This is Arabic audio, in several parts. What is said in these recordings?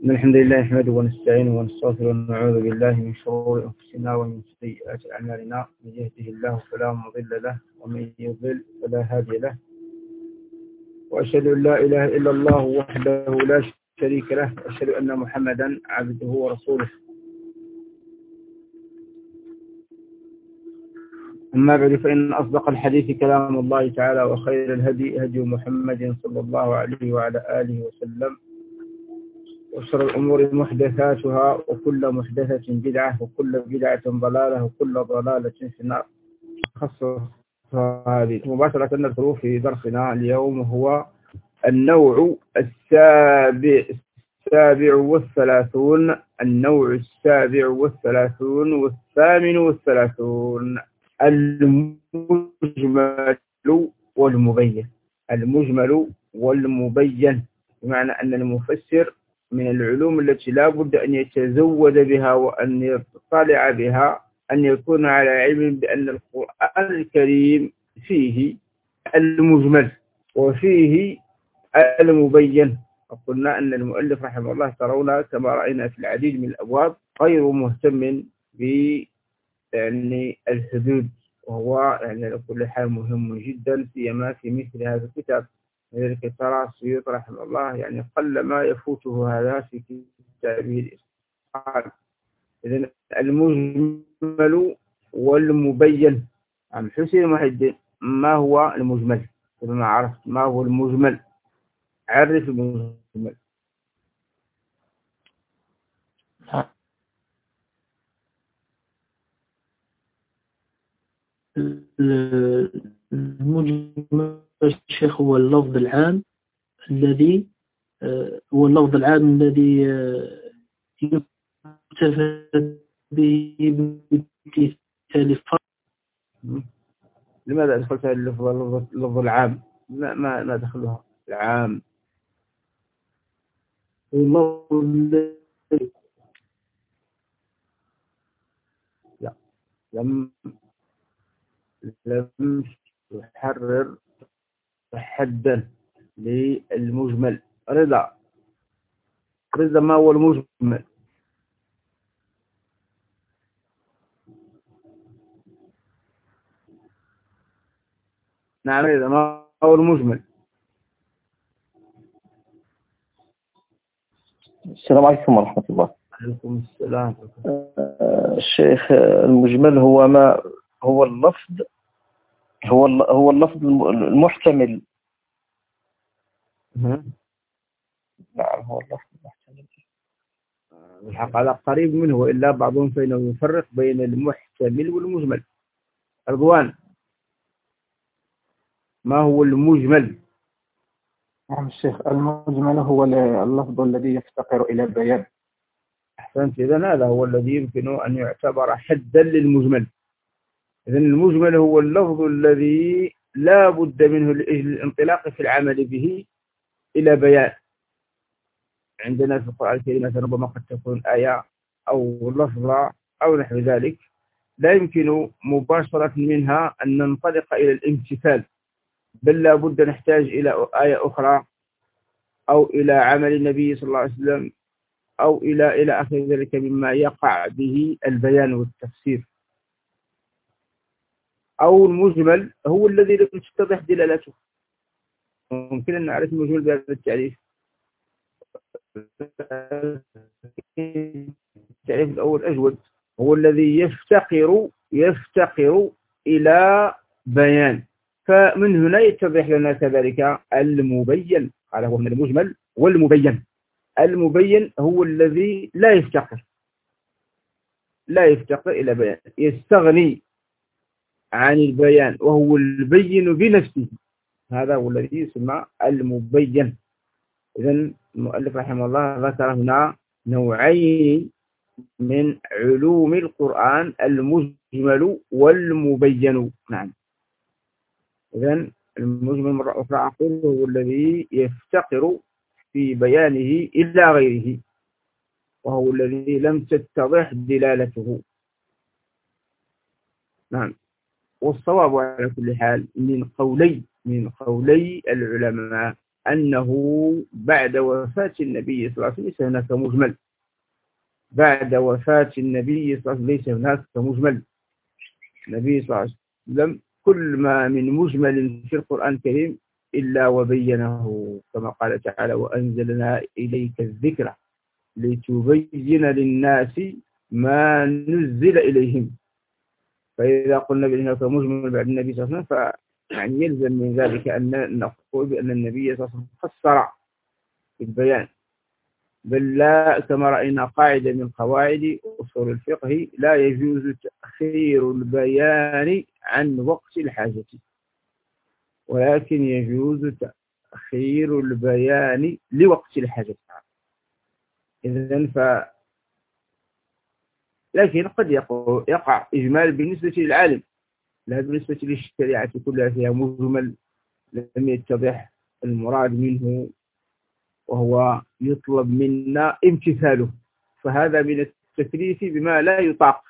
إن الحمد لله نحمده ونستعينه ونستغفره ونعوذ بالله من شرور أنفسنا ومن سيئات أعمالنا. من يهده الله فلا مضل له ومن يضلل فلا هادي له، وأشهد أن لا إله إلا الله وحده لا شريك له، وأشهد أن محمدا عبده ورسوله. أما بعد، فإن أصدق الحديث كلام الله تعالى، وخير الهدي هدي محمد صلى الله عليه وعلى آله وسلم، وشر الأمور محدثاتها، وكل محدثة بدعة، وكل بدعة ضلالة، وكل ضلالة في النار. خصوصا هذه مباشرة ندخل في درسنا اليوم، هو النوع السابع والثلاثون، النوع السابع والثلاثون والثامن والثلاثون، المجمل والمبين. المجمل والمبين بمعنى أن المفسر من العلوم التي لا بد أن يتزود بها وأن يطلع بها، أن يكون على علم بأن القرآن الكريم فيه المجمل وفيه المبين. وقلنا أن المؤلف رحمه الله ترون كما رأينا في العديد من الأبواب غير مهتم يعني الحدود، وهو يعني على كل حال مهم جدا، سيما في مثل هذا الكتاب. لذلك ترى السيوطي رحمه الله يعني قل ما يفوته هذا في كتابه الإتقان. إذن المجمل والمبين. عن حسين المحدث، ما هو المجمل؟ كما عرفت ما هو المجمل، عرف المجمل. المجمل الشيخ هو اللفظ العام الذي يكتفى به بامتثال الفرق. لماذا أدخلت اللفظ العام؟ ما دخلها العام؟ لا، لم يحرر حدا للمجمل. رضا، ما هو المجمل؟ نعم، رضا، ما هو المجمل؟ السلام عليكم ورحمة الله. عليكم السلام. الشيخ، المجمل هو اللفظ، هو اللفظ المحتمل. نعم، هو اللفظ المحتمل. الحق على قريب منه، وإلا بعضهم فإنه يفرق بين المحتمل والمجمل. رضوان، ما هو المجمل؟ نعم الشيخ، المجمل هو اللفظ الذي يفتقر إلى بيان. أحسنت. إذن هذا هو الذي يمكن أن يعتبر حدا للمجمل. إذن المجمل هو اللفظ الذي لا بد منه للانطلاق في العمل به إلى بيان. عندنا في القرآن الكريم ربما قد تكون آية أو لفظة أو نحو ذلك، لا يمكن مباشرة منها أن ننطلق إلى الامتثال، بل لا بد نحتاج إلى آية أخرى أو إلى عمل النبي صلى الله عليه وسلم أو إلى آخر ذلك مما يقع به البيان والتفسير. أو المجمل هو الذي لم تتضح دلالته. ممكن أن نعرف المجمل بهذا التعريف. التعريف الأول أجود، هو الذي يفتقر إلى بيان. فمن هنا يتضح لنا كذلك المبين. قال هو من المجمل والمبين. المبين هو الذي لا يفتقر إلى بيان، يستغني عن البيان، وهو البين بنفسه. هذا هو الذي يسمى المبين. إذن المؤلف رحمه الله ذكر هنا نوعين من علوم القرآن، المجمل والمبين. نعم. إذن المجمل مرة أخرى أقول هو الذي يفتقر في بيانه إلى غيره، وهو الذي لم تتضح دلالته. نعم. والصواب على كل حال من قولي العلماء أنه بعد وفاة النبي صلى الله عليه وسلم ليس هناك مجمل. بعد وفاة النبي صلى الله عليه وسلم ليس هناك مجمل. النبي صلى الله عليه وسلم كل ما من مجمل في القرآن الكريم إلا وبينه، كما قال تعالى: وأنزلنا إليك الذكر لتبين للناس ما نزل إليهم. فإذا قلنا بأنه مجمل بعد النبي صلى الله عليه وسلم فيعني يلزم من ذلك أن نقول بأن النبي صلى الله عليه وسلم فسر بالبيان، بل لا، كما رأينا قاعدة من قواعد أصول الفقه: لا يجوز تأخير البيان عن وقت الحاجة، ولكن يجوز تأخير البيان لوقت الحاجة. إذن لكن قد يقع إجمال بالنسبة للعالم، لا بالنسبة للشريعة كلها فيها مجمل لم يتضح المراد منه وهو يطلب منا امتثاله، فهذا من التكليف بما لا يطاق.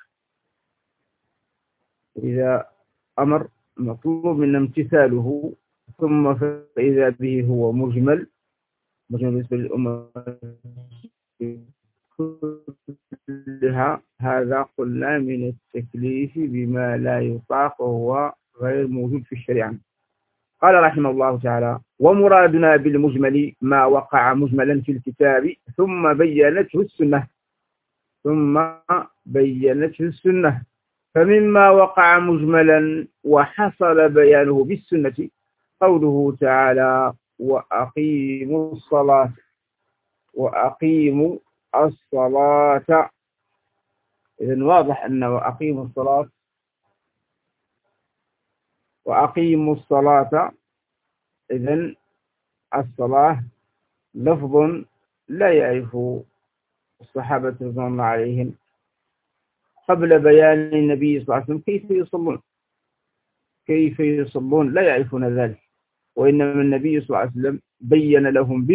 إذا أمر مطلوب منا امتثاله ثم فإذا به هو مجمل بالنسبة للأمة كلها، هذا قلنا من التكليف بما لا يطاق وهو غير موجود في الشريعة. قال رحمه الله تعالى: ومرادنا بالمجمل ما وقع مجملا في الكتاب ثم بينته السنة. فمما وقع مجملا وحصل بيانه بالسنة قوله تعالى: وأقيموا الصلاة. إذن واضح أن وأقيموا الصلاة إذن الصلاة لفظ لا يعرف الصحابة رضوان الله عليهم قبل بيان النبي صلى الله عليه وسلم كيف يصلون لا يعرفون ذلك، وإنما النبي صلى الله عليه وسلم بين لهم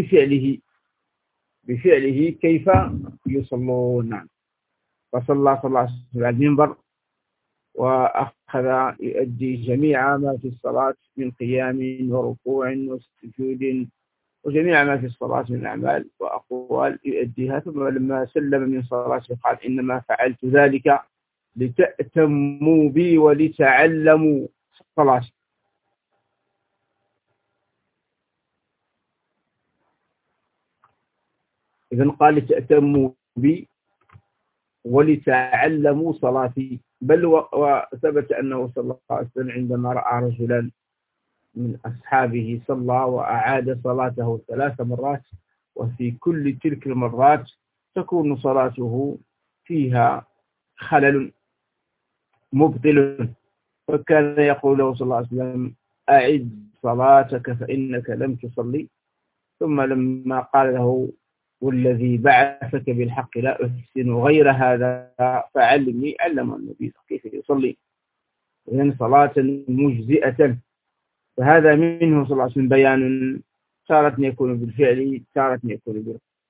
بفعله كيف يصلون. فصلى صلى الله عليه وسلم على المنبر وأخذ يؤدي جميع ما في الصلاة من قيام وركوع وسجود، وجميع ما في الصلاة من أعمال وأقوال يؤديها. ثم لما سلم من صلاته قال: إنما فعلت ذلك لتأتموا بي ولتعلموا صلاتي. إذن قال: لتأتموا بي ولتعلموا صلاتي. بل وثبت أنه صلى الله عليه وسلم عندما رأى رجلا من أصحابه صلى وأعاد صلاته 3 مرات، وفي كل تلك المرات تكون صلاته فيها خلل مبطل، فكان يقول له صلى الله عليه وسلم: أعد صلاتك فإنك لم تصلي. ثم لما قال له: والذي بعثك بالحق لا أحسن غير هذا فعلمني، علم النبي كيف يصلي. إذن صلاة مجزئة. فهذا منه صلى الله عليه وسلم بيان، تارة يكون بالفعل، تارة يكون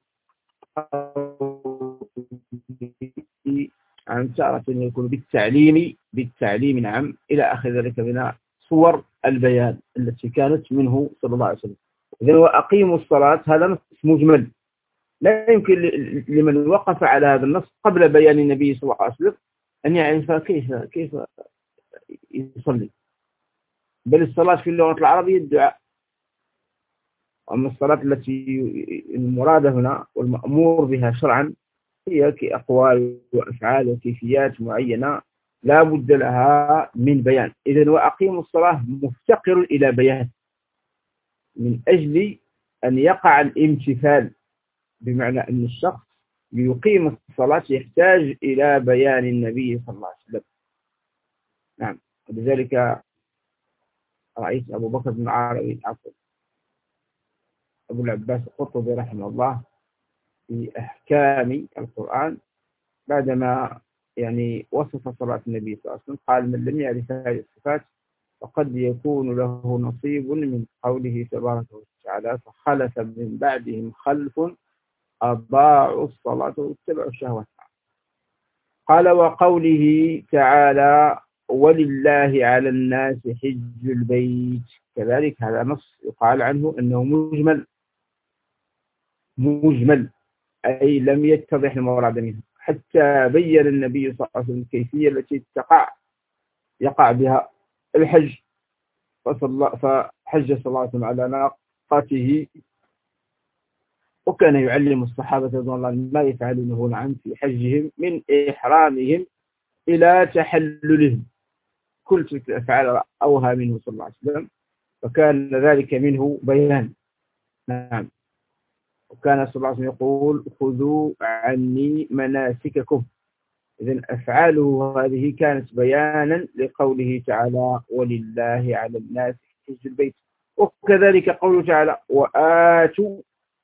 تارة يكون بالتعليم نعم، إلى آخر ذلك من صور البيان التي كانت منه صلى الله عليه وسلم. إذن وأقيموا الصلاة هذا نص مجمل، لا يمكن لمن وقف على هذا النص قبل بيان النبي صلى الله عليه وسلم أن يعرف كيف يصلي. بل الصلاة في اللغة العربية الدعاء، أما الصلاة التي المرادة هنا والمأمور بها شرعا هي كأقوال وأفعال وكيفيات معينة لا بد لها من بيان. إذن وأقيموا الصلاة مفتقر إلى بيان من أجل أن يقع الامتثال، بمعنى أن الشخص ليقيم الصلاة يحتاج إلى بيان النبي صلى الله عليه وسلم. نعم، ولذلك رئيس أبو بكر بن عربي أبو العباس القرطبي رحمه الله في أحكام القرآن بعدما يعني وصف صلاة النبي صلى الله عليه وسلم قال: من لم يعرف هذه الصفات فقد يكون له نصيب من قوله تبارك وتعالى: فخلف من بعدهم خلف أضاعوا الصلاة واتبعوا الشهوات. قال: وقوله تعالى: ولله على الناس حج البيت، كذلك هذا نص يقال عنه أنه مجمل أي لم يتضح المراد منه، حتى بين النبي صلى الله عليه وسلم الكيفية التي يقع بها الحج. فحج صلى الله عليه وسلم على ناقته، وكان يعلم الصحابة رضوان الله ما يفعلونه نعم في حجهم من إحرامهم إلى تحللهم، كل تلك الأفعال أوها منه صلى الله عليه وسلم، فكان ذلك منه بيان. نعم. وكان صلى الله عليه وسلم يقول خذوا عني مناسككم. إذن أفعاله هذه كانت بيانا لقوله تعالى ولله على الناس حج البيت. وكذلك قوله تعالى وآتوا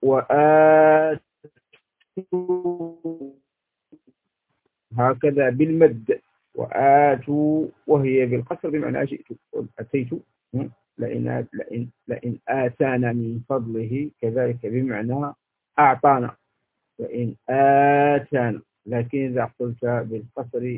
هكذا بالمد، وآتوا وهي بالقصر بمعنى جئت أتيت، لئن آتانا من فضله، كذلك بمعنى أعطانا لئن آتانا. لكن إذا قلت بالقصر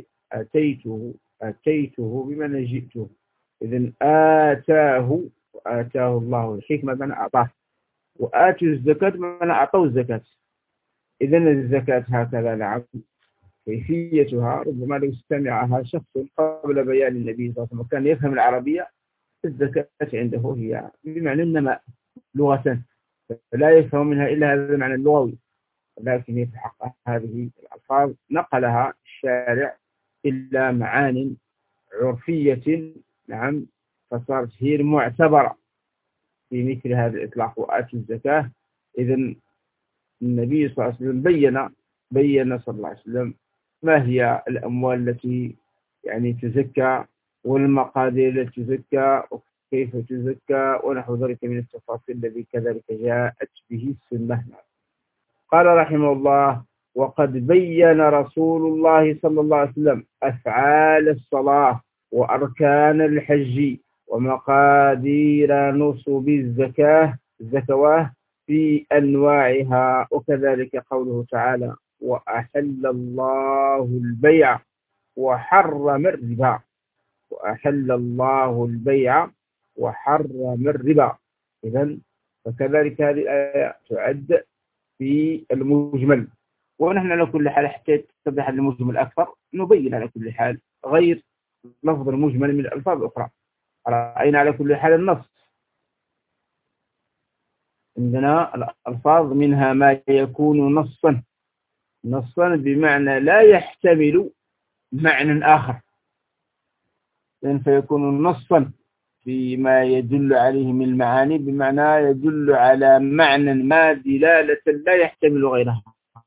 أتيته بمعنى جئته. إذن آتاه الله الحكمة بمعنى أعطاه، وآتوا الزكاة بمعنى أعطوا الزكاة. إذن الزكاة هكذا نعم كيفيتها ربما لو استمعها شخص قبل بيان النبي صلى الله عليه وسلم كان يفهم العربية، الزكاة عنده هي بمعنى النماء لغة، فلا يفهم منها إلا هذا المعنى اللغوي، لكن في حق هذه الألفاظ نقلها الشارع إلى معان عرفية نعم، فصارت هي المعتبرة في مثل هذا الإطلاق وآتوا الزكاة. إذن النبي صلى الله عليه وسلم بين صلى الله عليه وسلم ما هي الأموال التي يعني تزكى، والمقادير التي تزكى، وكيف تزكى، ونحو ذلك من التفاصيل الذي كذلك جاءت به السنة. قال رحمه الله وقد بين رسول الله صلى الله عليه وسلم أفعال الصلاة وأركان الحج ومقادير نصب الزكواه في أنواعها، وكذلك قوله تعالى وأحل الله البيع وحرم الربا. وأحل الله البيع وحرم الربا. إذن فكذلك هذه الآية تعد في المجمل، ونحن على كل حال حتى يتضح المجمل أكثر نبين على كل حال غير لفظ المجمل من الألفاظ الأخرى. رأينا على كل حال النص، عندنا الألفاظ منها ما يكون نصا بمعنى لا يحتمل معنى آخر، لأن فيكون نصا فيما يدل عليه من المعاني بمعنى يدل على معنى ما دلالة لا يحتمل غيرها،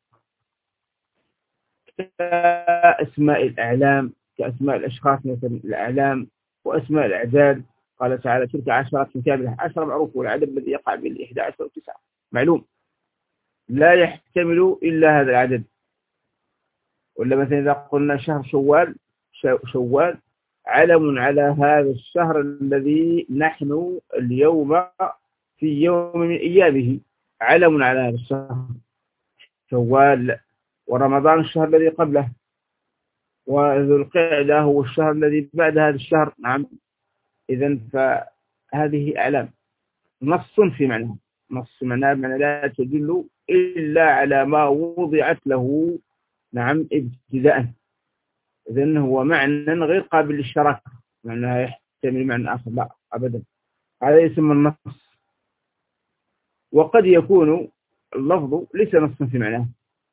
كأسماء الأعلام، كأسماء الأشخاص مثل الأعلام وأسماء الأعداد. قال تعالى تلك عشرة كاملة، 10 معروف، والعدد الذي يقع بال11 و9 معلوم لا يحتمل إلا هذا العدد. ولا مثلا إذا قلنا شهر شوال علم على هذا الشهر الذي نحن اليوم في يوم من أيامه، علم على هذا الشهر شوال. ورمضان الشهر الذي قبله، وذو القعدة هو الشهر الذي بعد هذا الشهر. نعم. إذن فهذه أعلام نص في معنى، نص معنى لا تدل إلا على ما وضعت له نعم ابتداء. إذن هو معنى غير قابل للشراكة، معنى يحتمل معنى آخر، لا أبدا، هذا يسمى النص. وقد يكون اللفظ ليس نصا في معناه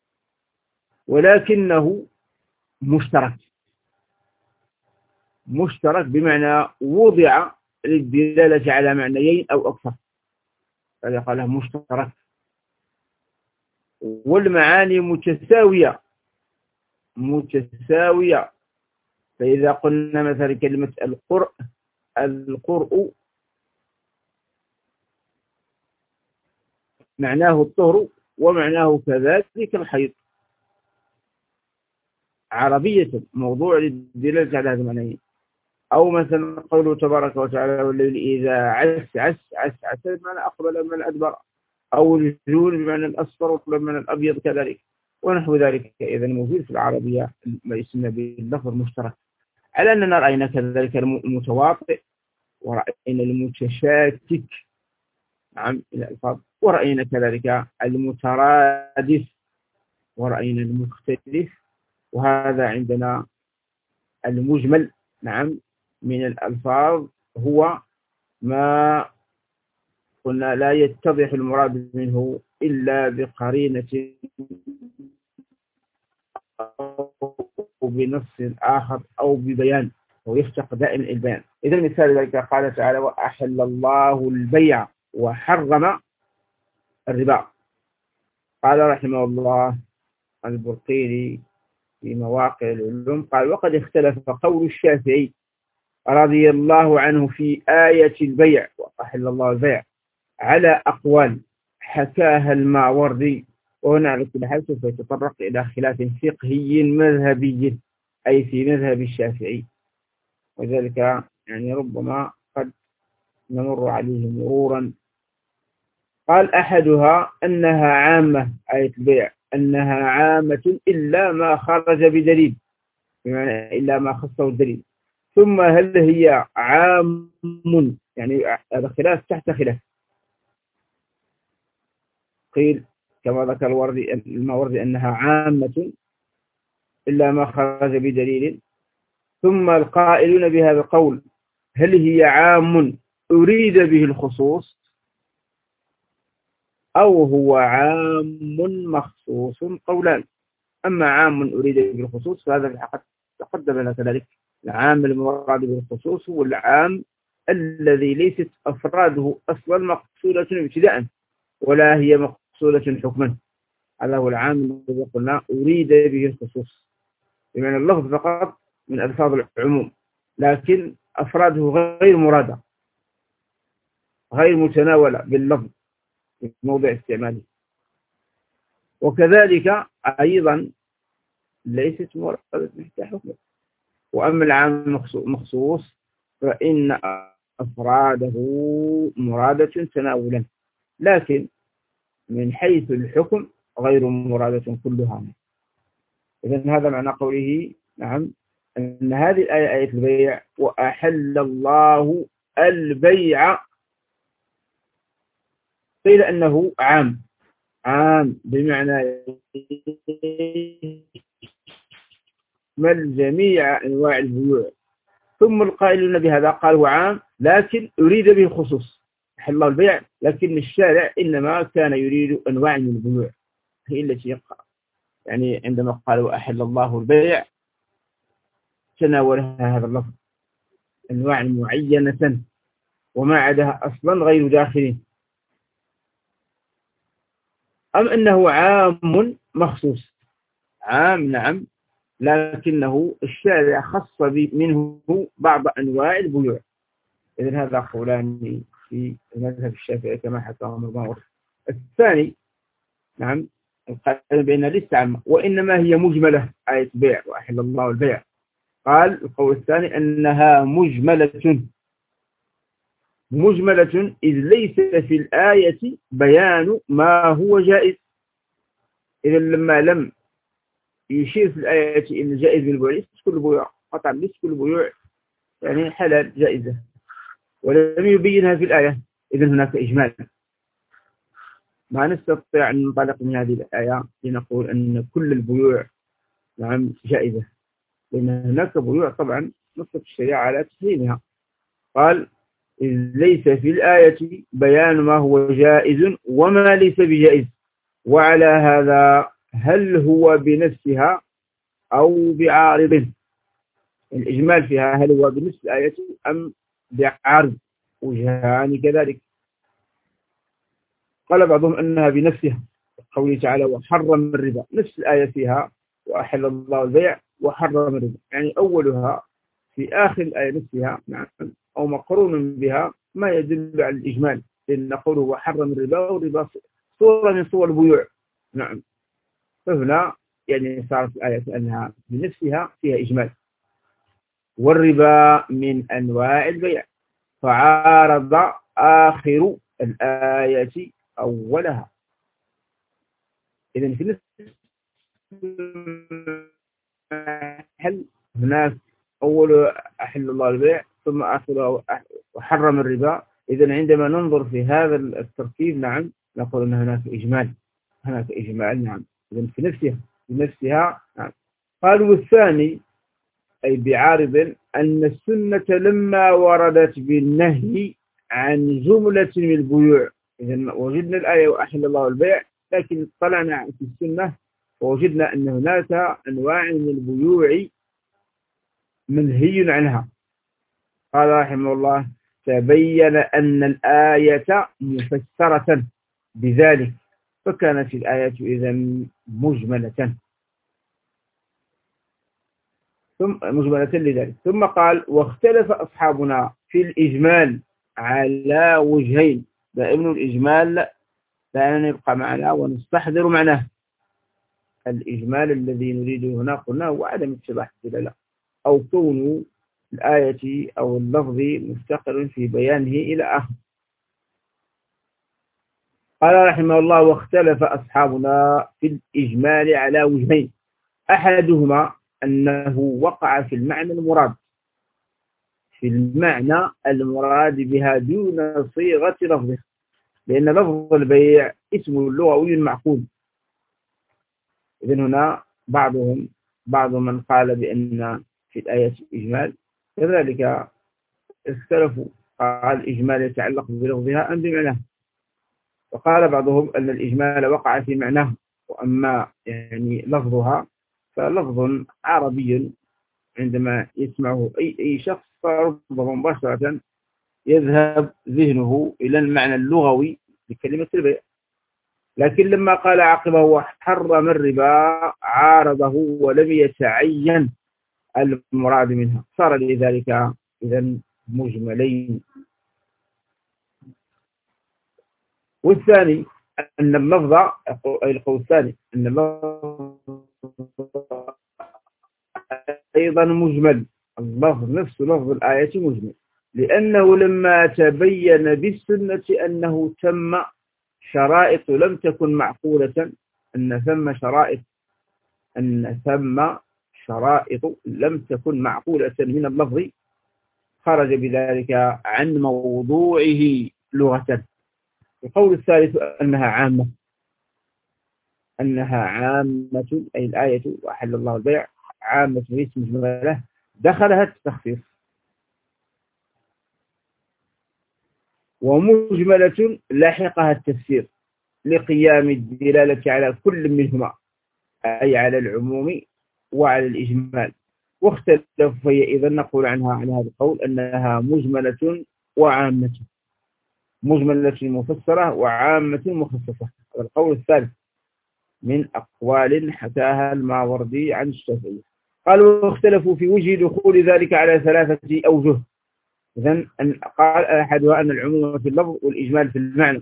ولكنه مشترك بمعنى وضع للدلالة على معنيين أو أكثر، هذا قاله مشترك. والمعاني متساوية. فإذا قلنا مثلا كلمة القرء معناه الطهر ومعناه كذلك الحيض، عربية موضوع للدلالة على هذا المعنيين. أو مثلا قوله تبارك وتعالى والليل إذا عس بمعنى أقبل من الأدبر، أو الجول بمعنى الأصفر بمعنى الأبيض كذلك ونحو ذلك. إذا موجود في العربية ما يسمى باللفظ المشترك على أننا رأينا كذلك المتواطئ، ورأينا المتشاكك، نعم، إلى الألفاظ، ورأينا كذلك المترادف، ورأينا المختلف. وهذا عندنا المجمل، نعم، من الألفاظ هو ما قلنا لا يتضح المراد منه إلا بقرينة أو بنص آخر أو ببيان، ويفتق دائما البيان. إذا مثال ذلك قال تعالى: وأحل الله البيع وحرم الربا. قال رحمه الله البرقيني في مواقع العلوم قال: وقد اختلف قول الشافعي رضي الله عنه في آية البيع وأحل الله البيع على أقوال حكاها الماوردي. وهنا على كل حال سوف يتطرق إلى خلاف فقهي مذهبي، أي في مذهب الشافعي، وذلك يعني ربما قد نمر عليه مرورا. قال: أحدها أنها عامة، آية البيع أنها عامة إلا ما خرج بدليل، بمعنى إلا ما خصه الدليل. ثم هل هي عام، يعني هذا خلاف تحت خلاف. قيل كما ذكر الماوردي أنها عامة إلا ما خرج بدليل. ثم القائلون بهذا القول هل هي عام أريد به الخصوص أو هو عام مخصوص؟ قولان. أما عام أريد به الخصوص فهذا في الحقيقة تقدم لنا كذلك. العام المراد به الخصوص هو العام الذي ليست أفراده أصلا مقصودة ابتداء ولا هي مقصودة حكما. هذا هو العام الذي قلنا أريد به الخصوص، بمعنى اللفظ فقط من ألفاظ العموم، لكن أفراده غير مرادة، غير متناولة باللفظ في موضع استعماله. وكذلك أيضا ليست مرادة تحت حكم. وأما العام المخصوص فإن أفراده مرادة تناولا، لكن من حيث الحكم غير مرادة كلها. إذن هذا معنى قوله نعم أن هذه الآية آية البيع وأحل الله البيع. قيل أنه عام بمعنى يشمل جميع أنواع البيوع. ثم القائلون بهذا قالوا عام لكن أريد به الخصوص، أحل الله البيع لكن الشارع إنما كان يريد أنواع من البيوع هي التي يقع. يعني عندما قالوا أحل الله البيع تناولها هذا اللفظ أنواع معينة وما عدها أصلا غير داخلين. أم أنه عام مخصوص؟ عام نعم، لكنه الشارع خص منه بعض أنواع البيوع. إذن هذا قولان في المذهب الشافعي كما حكاه الماوردي. الثاني نعم القائل بأنها ليست عامة وإنما هي مجملة آية بيع وأحل الله البيع. قال القول الثاني أنها مجملة إذ ليس في الآية بيان ما هو جائز. إذا لما لم يشير في الآية إن جائز من البيوع، ليس كل البيوع قطعا، ليس كل البيوع يعني حلال جائزة، ولم يبينها في الآية، إذن هناك إجمال. ما نستطيع أن ننطلق من هذه الآية لنقول أن كل البيوع نعم جائزة، لأن هناك بيوع طبعا نصت الشريعة على تحريمها. قال إذ ليس في الآية بيان ما هو جائز وما ليس بجائز، وعلى هذا هل هو بنفسها أو بعارض؟ الإجمال فيها هل هو بنفس الآية أم بعارض؟ وجهان كذلك. قال بعضهم أنها بنفسها، قوله تعالى وحرم الربا، نفس الآية فيها وأحل الله البيع وحرم الربا، يعني أولها في آخر الآية نفسها نعم أو مقرون بها ما يدل على الإجمال، لأن قوله وحرم الربا والربا صورة من صور البيوع نعم. فهنا يعني صارت الآية أنها بنفسها فيها إجمال. والربا من أنواع البيع فعارض آخر الآية أولها. إذن في نفس الحل هناك أول أحل الله البيع ثم آخره وحرم الربا. إذن عندما ننظر في هذا الترتيب نعم نقول أن هناك إجمال نعم. إذن في نفسها نعم. قالوا الثاني أي بعارض أن السنة لما وردت بالنهي عن جملة من البيوع. إذن وجدنا الآية وأحل الله البيع، لكن طلعنا في السنة ووجدنا أن هناك أنواع من البيوع منهي عنها. قال رحمه الله تبين أن الآية مفسرة بذلك، فكانت الآية إذن مجملة لذلك. ثم قال واختلف أصحابنا في الإجمال على وجهين. دائما الإجمال لا يبقى معنا ونستحضر معناه. الإجمال الذي نريده هنا قلنا هو عدم اتضاح الدلالة أو كون الآية أو اللفظ مفتقر في بيانه إلى آخر. قال رحمه الله واختلف أصحابنا في الإجمال على وجهين. أحدهما أنه وقع في المعنى المراد بها دون صيغة لفظه، لأن لفظ البيع اسم لغوي معقول. إذن هنا بعض من قال بأن في الآية إجمال، كذلك اختلفوا قال إجمال يتعلق بلفظها أم بمعناه، وقال بعضهم أن الإجمال وقع في معناه، وأما يعني لفظها فلفظ عربي عندما يسمعه أي شخص فربما مباشرة يذهب ذهنه إلى المعنى اللغوي لكلمة البيع. لكن لما قال عقبه وحرم الربا عارضه ولم يتعين المراد منها، صار لذلك إذن مجملين. والثاني أن اللفظ القول الثاني أن اللفظ أيضا مجمل، اللفظ نفس لفظ الآية مجمل، لأنه لما تبين بالسنة أنه تم شرائط لم تكن معقولة، أن ثم شرائط لم تكن معقولة من اللفظ، خرج بذلك عن موضوعه لغة. القول الثالث أنها عامة أي الآية وأحل الله البيع عامة ليس مجملة دخلها التخصيص، ومجملة لاحقها التفسير لقيام الدلالة على كل منهما، أي على العموم وعلى الإجمال. واختلف فهي إذا نقول عنها عن هذا القول أنها مجملة وعامة، مجملة مفسرة وعامة مخصصة. القول الثالث من أقوال حكاها الماوردي عن الشافعي. قالوا واختلفوا في وجه دخول ذلك على 3 أوجه. إذن قال أحدها أن العموم في اللفظ والإجمال في المعنى،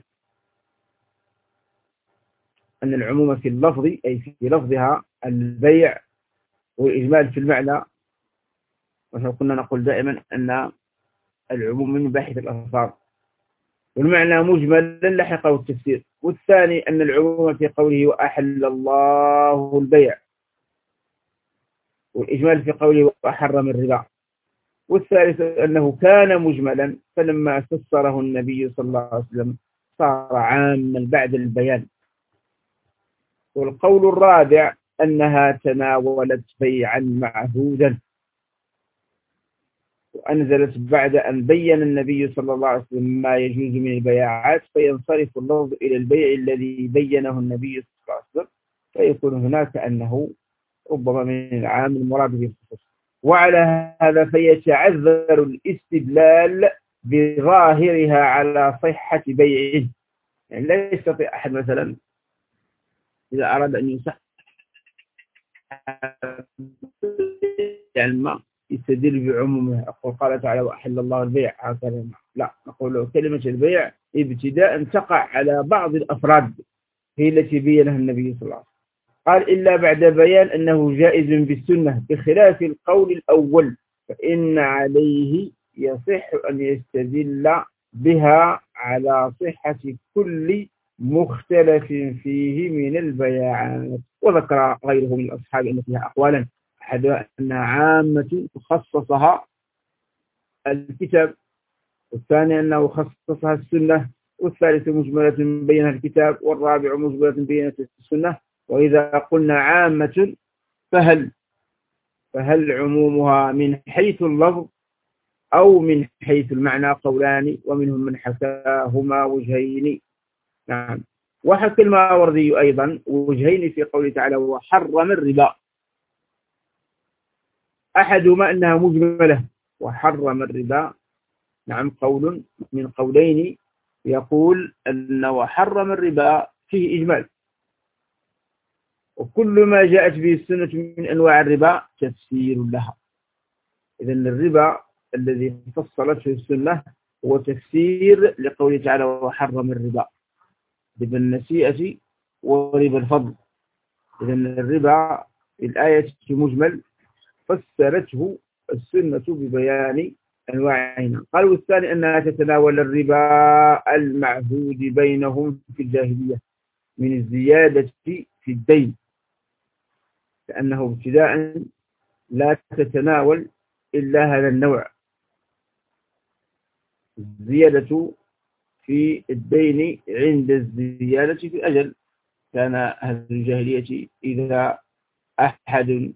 أن العموم في اللفظ أي في لفظها البيع، والإجمال في المعنى، وكنا نقول دائما أن العموم من باحث الألفاظ، والمعنى مجملا لحقه التفسير. والثاني أن العموم في قوله وأحل الله البيع، والإجمال في قوله وحرم الربا. والثالث أنه كان مجملا فلما فسره النبي صلى الله عليه وسلم صار عاما بعد البيان. والقول الرابع أنها تناولت بيعا معهودا، وأنزلت بعد أن بين النبي صلى الله عليه وسلم ما يجوز من البيعات، فينصرف اللفظ إلى البيع الذي بينه النبي صلى الله عليه وسلم، فيكون هناك أنه ربما من العام المراد به الخصوص. وعلى هذا فيتعذر الاستدلال بظاهرها على صحة بيعه، يعني لا يستطيع أحد مثلا إذا أراد أن يصح يعني يستدل بعمومها، أقول قال تعالى وأحل الله البيع هكذا، لا، نقول له كلمة البيع ابتداء تقع على بعض الأفراد هي التي بينها النبي صلى الله عليه وسلم. قال إلا بعد بيان أنه جائز بالسنة بخلاف القول الأول، فإن عليه يصح أن يستدل بها على صحة كل مختلف فيه من البيعات. وذكر غيره من الأصحاب أن فيها أقوالا أحدها أنها عامة خصصها الكتاب، والثاني أنه خصصها السنة، والثالث مجملة بينها الكتاب، والرابع مجملة بينها السنة. وإذا قلنا عامة فهل عمومها من حيث اللفظ أو من حيث المعنى؟ قولان، ومنهم من حكاهما وجهين. نعم. وحكى الماوردي أيضا وجهين في قوله تعالى وحرم الربا، أحدهما أنها مجملة وحرم الربا. نعم، قول من قولين يقول أن وحرم الربا فيه إجمال، وكل ما جاءت به السنة من أنواع الربا تفسير لها. إذن الربا الذي فصلته السنة هو تفسير لقوله تعالى وحرم الربا، ربا النسيئة وربا الفضل. إذن الربا في الآية مجمل فسرته السنة ببيان أنواعها. قالوا الثاني أنها تتناول الربا المعهود بينهم في الجاهلية من الزيادة في الدين، لأنه ابتداء لا تتناول إلا هذا النوع، الزيادة في الدين عند الزيادة في الأجل. كان أهل الجاهلية إذا أحد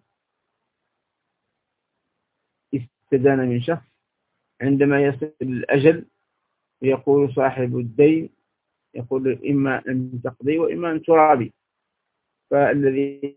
استدان من شخص عندما يصل الأجل يقول صاحب الدين يقول إما أن تقضي وإما أن ترابي، فالذي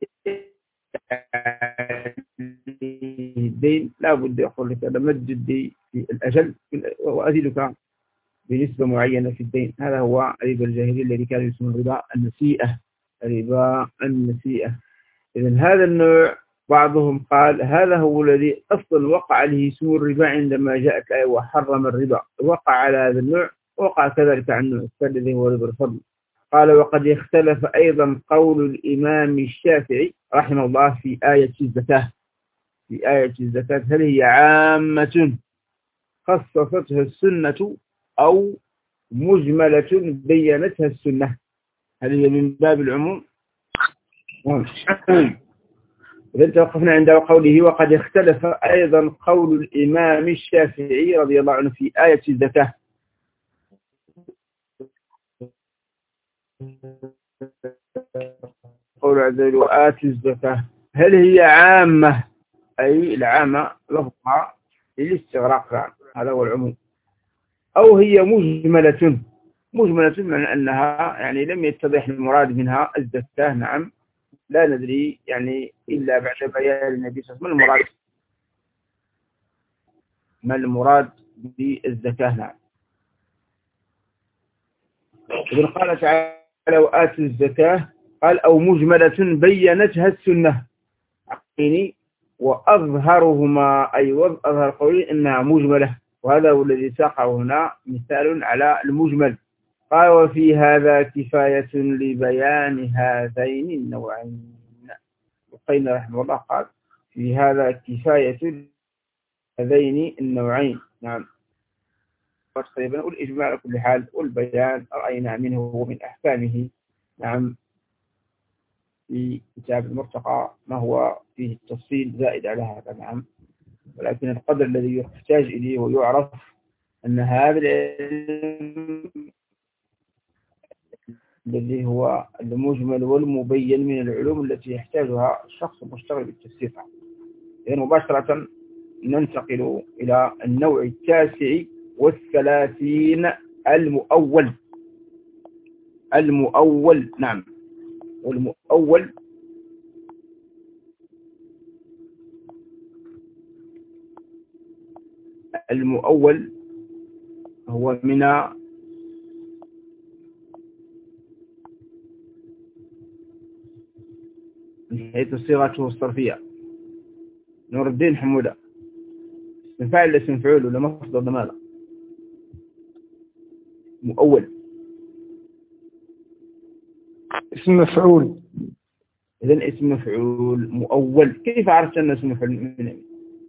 الدين لا بد يقول لك أنا مد الدين في الأجل وأزيدك بنسبة معينة في الدين. هذا هو ربا الجاهلية الذي كان يسمى ربا النسيئة، ربا النسيئة. إذن هذا النوع بعضهم قال هذا هو الذي أصلا وقع عليه اسم الربا عندما جاءت الآية وحرم الربا، وقع على هذا النوع، وقع كذلك عن النوع الثاني الذي هو ربا الفضل. قال وقد اختلف أيضا قول الإمام الشافعي رحمه الله في آية الزكاة. في آية الزكاة هل هي عامة خصصتها السنة أو مجملة بينتها السنة؟ هل هي من باب العموم؟ إذا توقفنا عند قوله وقد اختلف أيضا قول الإمام الشافعي رضي الله عنه في آية الزكاة. قول عز وجل وآتوا الزكاة هل هي عامة، أي العامة لفظها للاستغراق، هذا هو العموم، أو هي مجملة معنى أنها يعني لم يتضح المراد منها الزكاة. نعم، لا ندري يعني إلا بعد بيان النبي صلى الله عليه وسلم ما المراد بالزكاة. نعم. إذن قال تعالى وآتوا الزكاة قال أو مجملة بينتها السنة، وأظهرهما أي أظهر قولي إنها مجملة، وهذا هو الذي ساقه هنا مثال على المجمل. قال وفي هذا كفاية لبيان هذين النوعين. وقيل رحمه الله قال في هذا كفاية هذين النوعين. نعم. طيب والإجماع على كل حال والبيان رأينا منه ومن أحكامه. نعم، في كتاب المرتقى ما هو فيه التفصيل زائد على هذا. نعم، ولكن القدر الذي يحتاج إليه ويعرف أن هذا العلم الذي هو المجمل والمبين من العلوم التي يحتاجها الشخص المشتغل بالتفسير. يعني مباشرة ننتقل إلى النوع 39 المؤول. نعم، والمؤول هو من حيث صيغته الصرفية. نور الدين حمودة، اسم فاعل اسم فعول ولا مصدر ماذا؟ مؤول، اسم مفعول. إذن اسم مفعول مؤول. كيف عرفت أن اسم مفعول من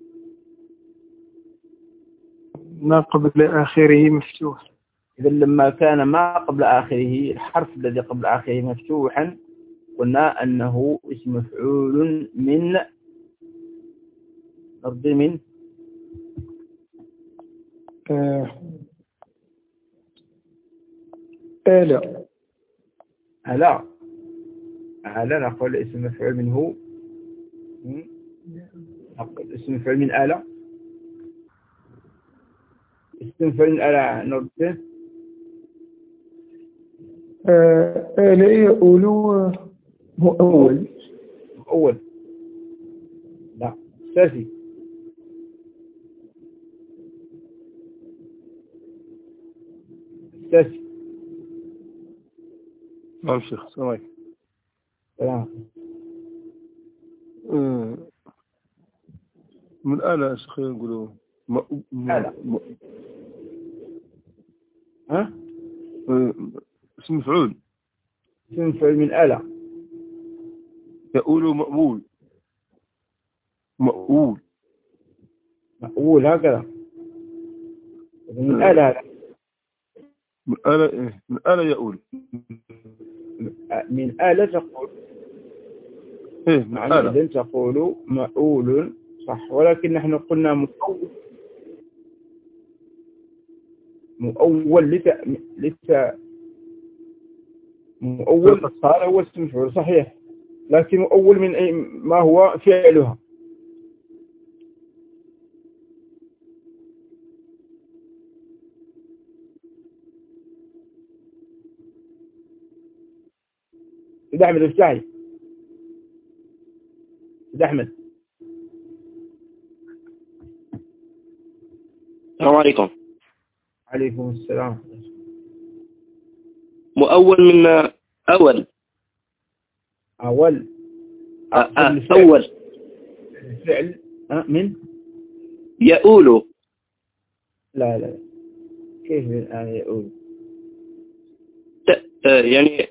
ما قبل آخره مفتوح؟ إذن لما كان ما قبل آخره الحرف الذي قبل آخره مفتوحا قلنا أنه اسم مفعول من نرضي من آلة. آلة نقول اسم مفعول منه. نقول اسم مفعول من آلة. اسم مفعول من آلة نرضي. آلة يقولوا مؤول. لا ثلاثي. نعم شيخ السلام عليكم. من آلة شيخ نقولوا آلة. ها؟ اسم مفعول. اسم مفعول من آلة. يقول مأمول. مأول هكذا. من آلة هذا. من آلة يقول. من آلة تقول. من آلة. إذن تقول مأول صح، ولكن نحن قلنا مؤول مؤول صار هو اسم مفعول صحيح، لكن مؤول من أي ما هو فعلها. سيد أحمد افتحي. سيد أحمد. السلام عليكم. عليكم السلام. مؤول من أول. أول. أول. الفعل من يؤول. لا كيف من يؤول؟ يعني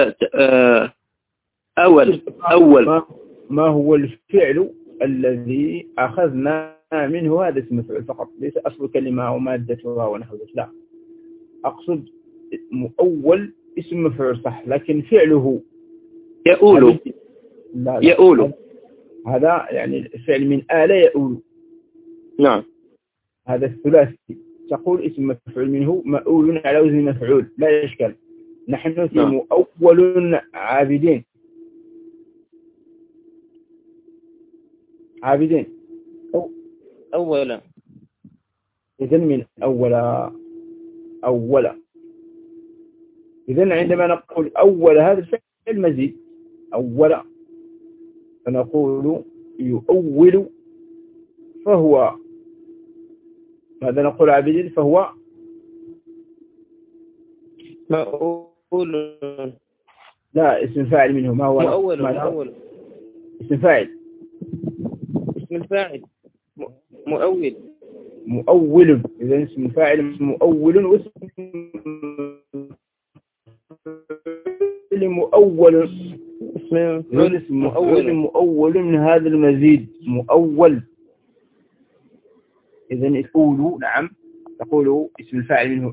أول. ما هو الفعل الذي أخذنا منه هذا اسم مفعول فقط، ليس أصل كلمة ومادتها ونحو ذلك. لا، أقصد مؤول اسم مفعول صح، لكن فعله يؤول. لا. يؤول. هذا يعني الفعل من آلة يؤول. نعم. هذا الثلاثي. تقول اسم مفعول منه مؤول على وزن مفعول، لا إشكال. نحن في مؤول عابدين. أولا. إذن من أولا. إذن عندما نقول أول هذا الفعل مزيد أولا، فنقول يؤول فهو ماذا نقول عابدين؟ فهو مؤول. لا، اسم فاعل منه. ما هو مؤول. اسم فاعل. اسم الفاعل مؤول. إذا اسم فاعل مؤول، واسم مؤول. اسم مؤول من هذا المزيد مؤول. إذا يقول نعم، تقول اسم الفاعل منه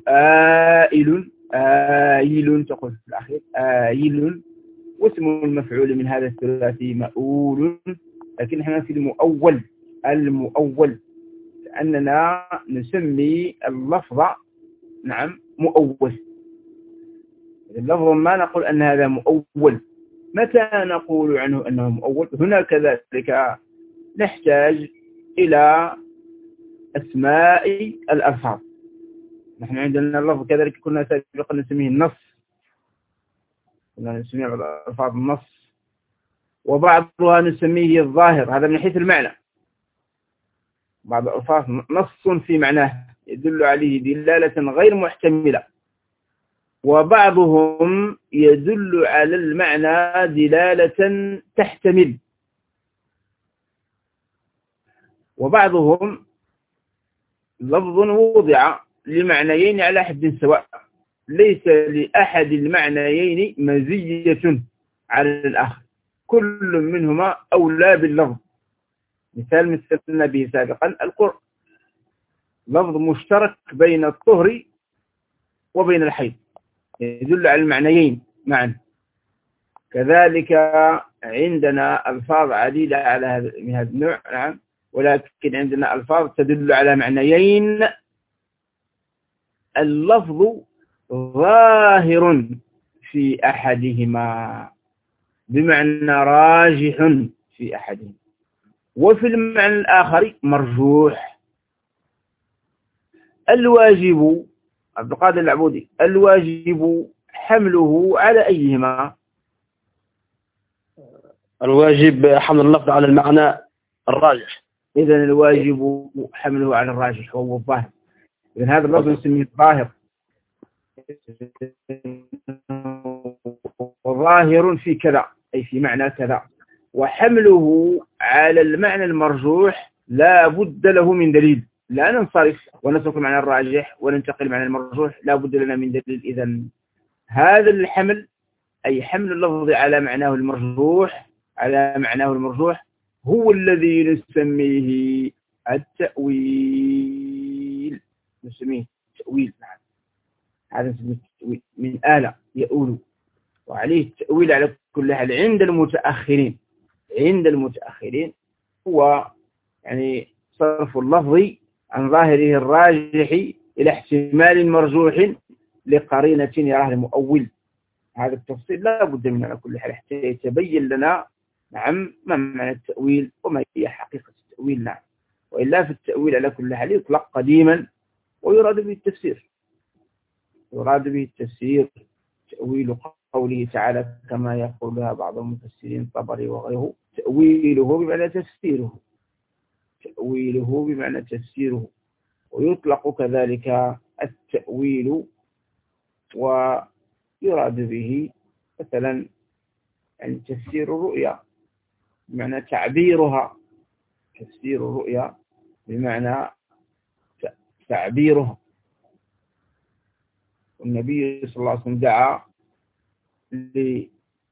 آيل تقول في الأخير آيل، واسم المفعول من هذا الثلاثي مؤول. لكن احنا في المؤول لأننا نسمي اللفظ نعم مؤول. اللفظ ما نقول أن هذا مؤول. متى نقول عنه أنه مؤول؟ هنا كذلك نحتاج إلى أسماء الألفاظ. نحن عندنا اللفظ كذلك كنا سابقا نسميه النص، كنا نسميه الألفاظ النص، وبعضها نسميه الظاهر، هذا من حيث المعنى. بعض الألفاظ نص في معناه يدل عليه دلالة غير محتملة، وبعضهم يدل على المعنى دلالة تحتمل، وبعضهم لفظ وضع لمعنيين على حد سواء، ليس لأحد المعنيين مزية على الآخر، كل منهما أولى باللفظ. مثال مثلنا به سابقا القرء، لفظ مشترك بين الطهر وبين الحيض، يدل على المعنيين معا. كذلك عندنا ألفاظ عديدة على من هذا النوع نعم، ولكن عندنا ألفاظ تدل على معنيين. اللفظ ظاهر في أحدهما بمعنى راجح في أحدهما، وفي المعنى الآخر مرجوح. الواجب عبد القادر العبودي، الواجب حمله على أيهما؟ الواجب حمل اللفظ على المعنى الراجح. إذن الواجب حمله على الراجح وهو الظاهر. إذن هذا اللفظ نسميه الظاهر، وظاهر في كذا أي في معنى كذا. وحمله على المعنى المرجوح لا بد له من دليل، لا ننصرف ونترك المعنى الراجح وننتقل معنى المرجوح، لا بد لنا من دليل. إذن هذا الحمل أي حمل اللفظ على معناه المرجوح هو الذي نسميه التأويل. نسميه التأويل. هذا نسميه التأويل من آلة يؤول، وعليه التأويل على كل حال عند المتأخرين هو يعني صرف اللفظ عن ظاهره الراجح إلى احتمال مرجوح لقرينة يراها المؤول. هذا التفصيل لا بد منه على كل حال حتى يتبين لنا نعم ما معنى التأويل وما هي حقيقة التأويل. نعم، وإلا في التأويل على كل حال يطلق قديما ويراد به التفسير. تأويل قوله تعالى كما يقول بها بعض المفسرين الطبري وغيره، تأويله بمعنى تفسيره. ويطلق كذلك التأويل ويراد به مثلا يعني تفسير الرؤيا بمعنى تعبيرها، والنبي صلى الله عليه وسلم دعا لابن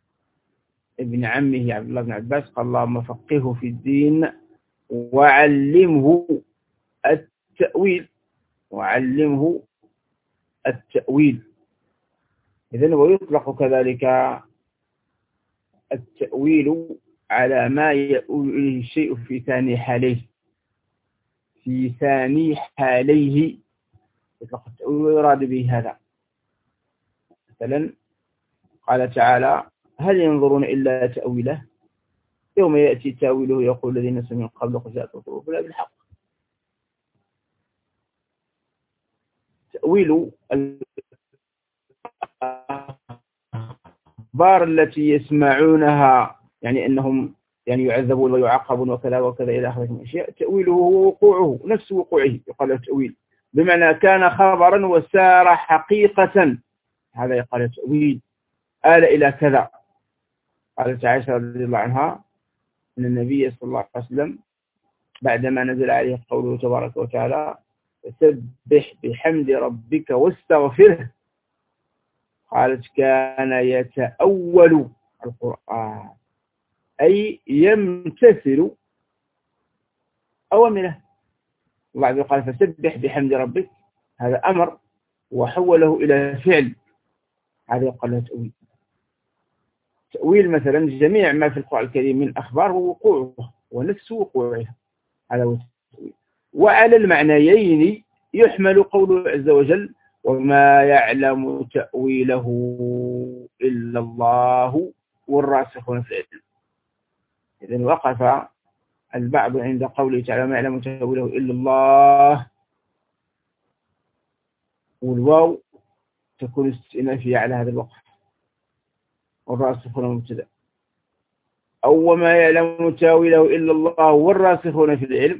عمه عبد الله بن عباس قال اللهم فقهه في الدين وعلمه التأويل. إذن ويطلق كذلك التأويل على ما يؤول إليه الشيء في ثاني حاليه يطلق التأويل ويراد به هذا. مثلا قال تعالى هل ينظرون إلا تأويله يوم يأتي تأويله يقول الذين سمعوا من قبل قد جاءت الرسل لا بالحق. تأويل الأخبار التي يسمعونها يعني أنهم يعني يعذبون ويعاقبون وكذا وكذا إلى آخره من الأشياء، تأويله هو وقوعه نفس وقوعه يقال له تأويل، بمعنى كان خبرا وسار حقيقة، هذا يقال تأويل. آل إلى كذا. قالت عائشة رضي الله عنها أن النبي صلى الله عليه وسلم بعدما نزل عليه قوله تبارك وتعالى فسبح بحمد ربك واستغفره، قالت كان يتأول القرآن أي يمتثل أوامره. الله عز وجل قال فسبح بحمد ربك، هذا أمر وحوله إلى فعل، هذا يقال له تأويل. تأويل مثلا جميع ما في القرآن الكريم من أخبار ووقوعه ونفس وقوعها، هذا هو التأويل. وعلى المعنيين يحمل قوله عز وجل وما يعلم تأويله إلا الله والراسخون في العلم. إذن وقف البعض عند قوله تعالى ما يعلم تأويله إلا الله، والواو تكون استئنافية على هذا الوقف، والراسخون مبتدأ. أو وما يعلم تأويله إلا الله والراسخون في العلم،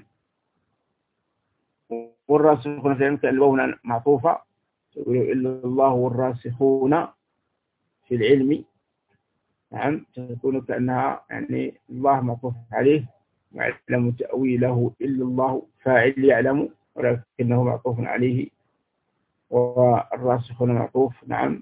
والراسخون في العلم كأن الواو معطوفة، تأويله إلا الله والراسخون في العلم، نعم تكون كأنها يعني الله معطوف عليه، ويعلم تأويله إلا الله فاعل يعلم ولكنه معطوف عليه، والراسخون معطوف نعم،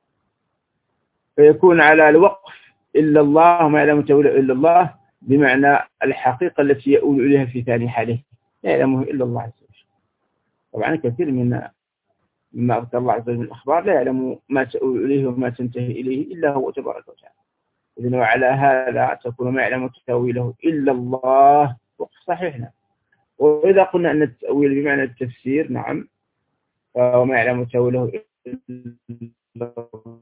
فيكون على الوقف إلا الله ما يعلم تأويله إلا الله بمعنى الحقيقة التي يؤول إليها في ثاني حاله لا يعلمه إلا الله عز وجل. طبعا كثير مما أذكر الله عز وجل من الأخبار لا يعلم ما تؤول إليه وما تنتهي إليه إلا هو تبارك وتعالى. إذن وعلى هذا تكون ما يعلم تأويله إلا الله وقف صحيحنا، وإذا قلنا أن التأويل بمعنى التفسير نعم، وما يعلم تأويله إلا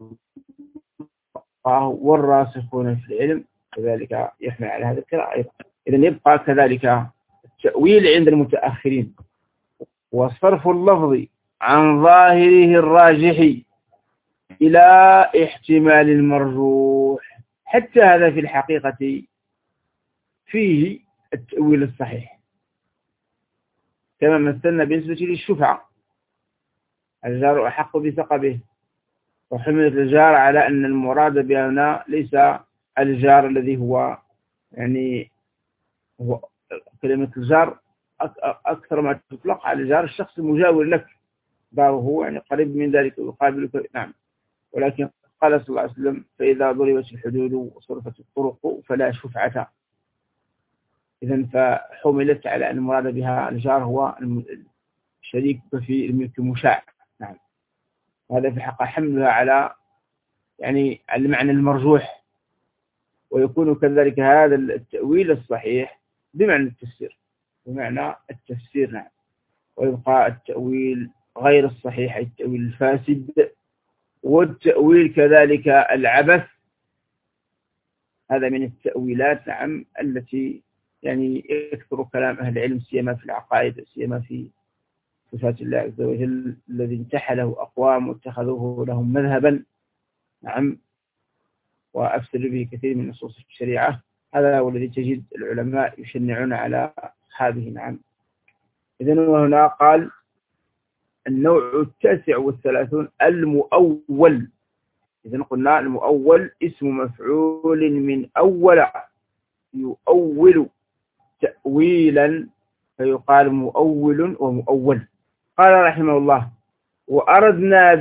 الله والراسخون في العلم، كذلك يحمل على هذا القراءة أيضا. إذن يبقى كذلك التأويل عند المتأخرين وصرف اللفظ عن ظاهره الراجح إلى احتمال المرجوح، حتى هذا في الحقيقة فيه التأويل الصحيح، كما مثلنا بالنسبة للشفعة، الجار أحق بثقبه، وحملت الجار على أن المراد بأنه ليس الجار الذي هو يعني هو كلمة الجار أكثر ما تطلق على الجار الشخص المجاور لك، داره يعني قريب من ذلك ويقابلك نعم، ولكن قال صلى الله عليه وسلم فإذا ضربت الحدود وصرفت الطرق فلا شفعة. إذن فحملت على أن المراد بها الجار هو الشريك في الملك المشاع نعم، وهذا في حق حملها على يعني المعنى المرجوح، ويكون كذلك هذا التأويل الصحيح بمعنى التفسير نعم، ويبقى التأويل غير الصحيح التأويل الفاسد، والتأويل كذلك العبث، هذا من التأويلات نعم التي يعني يكثر كلام أهل العلم سيما في العقائد، سيما في صفات الله عز وجل الذي انتحله أقوام واتخذوه لهم مذهبا نعم، وأفسد به كثير من نصوص الشريعة. هذا هو الذي تجد العلماء يشنعون على أصحابه نعم. إذن وهنا قال النوع 39 المؤول. إذن قلنا المؤول اسم مفعول من أول يؤول تأويلا فيقال مؤول ومؤول. قال رحمه الله وأردنا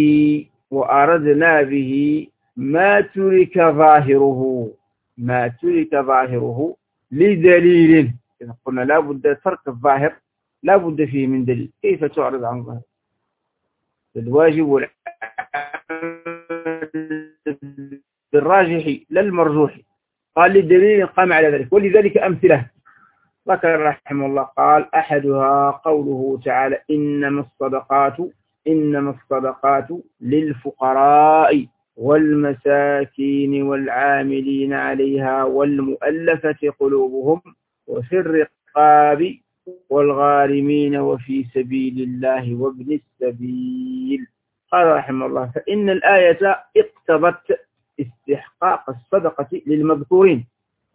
به ما ترك ظاهره لدليل. إذا قلنا لا بد ترك الظاهر لا بد فيه من دليل، كيف تعرض عن ظاهر؟ الواجب بالراجح لا المرجوح. قال للدليل قام على ذلك، ولذلك أمثلة ذكر رحمه الله قال أحدها قوله تعالى إنما الصدقات للفقراء والمساكين والعاملين عليها والمؤلفة قلوبهم وفي الرقاب والغارمين وفي سبيل الله وابن السبيل. قال رحمه الله فإن الآية اقتضت استحقاق الصدقة للمذكورين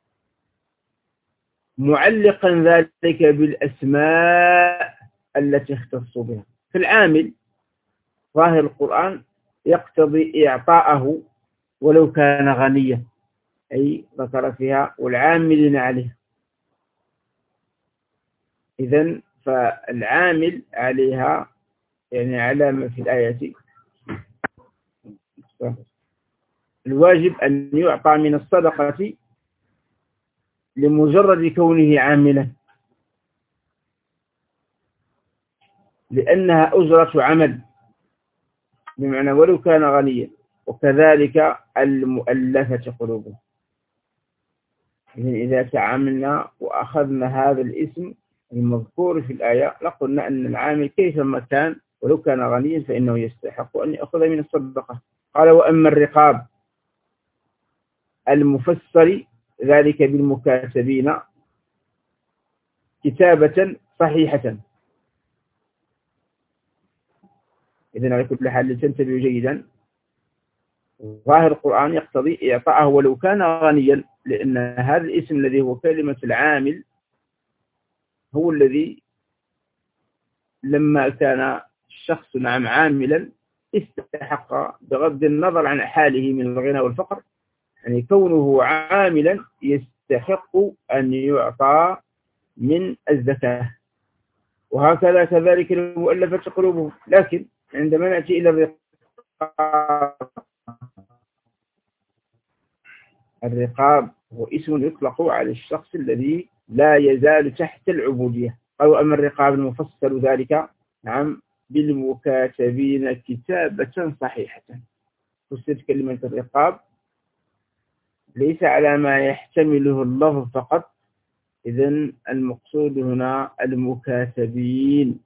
معلقا ذلك بالأسماء التي اختصوا بها. في العامل ظاهر القرآن يقتضي إعطاءه ولو كان غنيا، أي ذكر فيها والعاملين عليه. إذن فالعامل عليها يعني علامة في الآية الواجب أن يعطى من الصدقة لمجرد كونه عاملا، لأنها أجرة عمل بمعنى ولو كان غنيا، وكذلك المؤلفة قلوبهم. إذا تعاملنا وأخذنا هذا الاسم المذكور في الآية لقلنا أن العامل كيفما كان ولو كان غنيا فإنه يستحق أن يأخذ من الصدقة. قال وأما الرقاب المفسر ذلك بالمكاتبين كتابة صحيحة. إذن على كل حال لتنتبهوا جيدا، ظاهر القرآن يقتضي إعطاءه ولو كان غنيا، لأن هذا الاسم الذي هو كلمة العامل هو الذي لما كان الشخص نعم عاملا استحق بغض النظر عن حاله من الغنى والفقر، يعني كونه عاملا يستحق أن يعطى من الزكاة، وهكذا كذلك المؤلفة قلوبهم. لكن عندما نأتي إلى الرقاب هو اسم يطلق على الشخص الذي لا يزال تحت العبودية. أو أما الرقاب المفصل ذلك نعم بالمكاتبين كتابة صحيحة. فسرت كلمة الرقاب ليس على ما يحتمله اللفظ فقط، إذن المقصود هنا المكاتبين.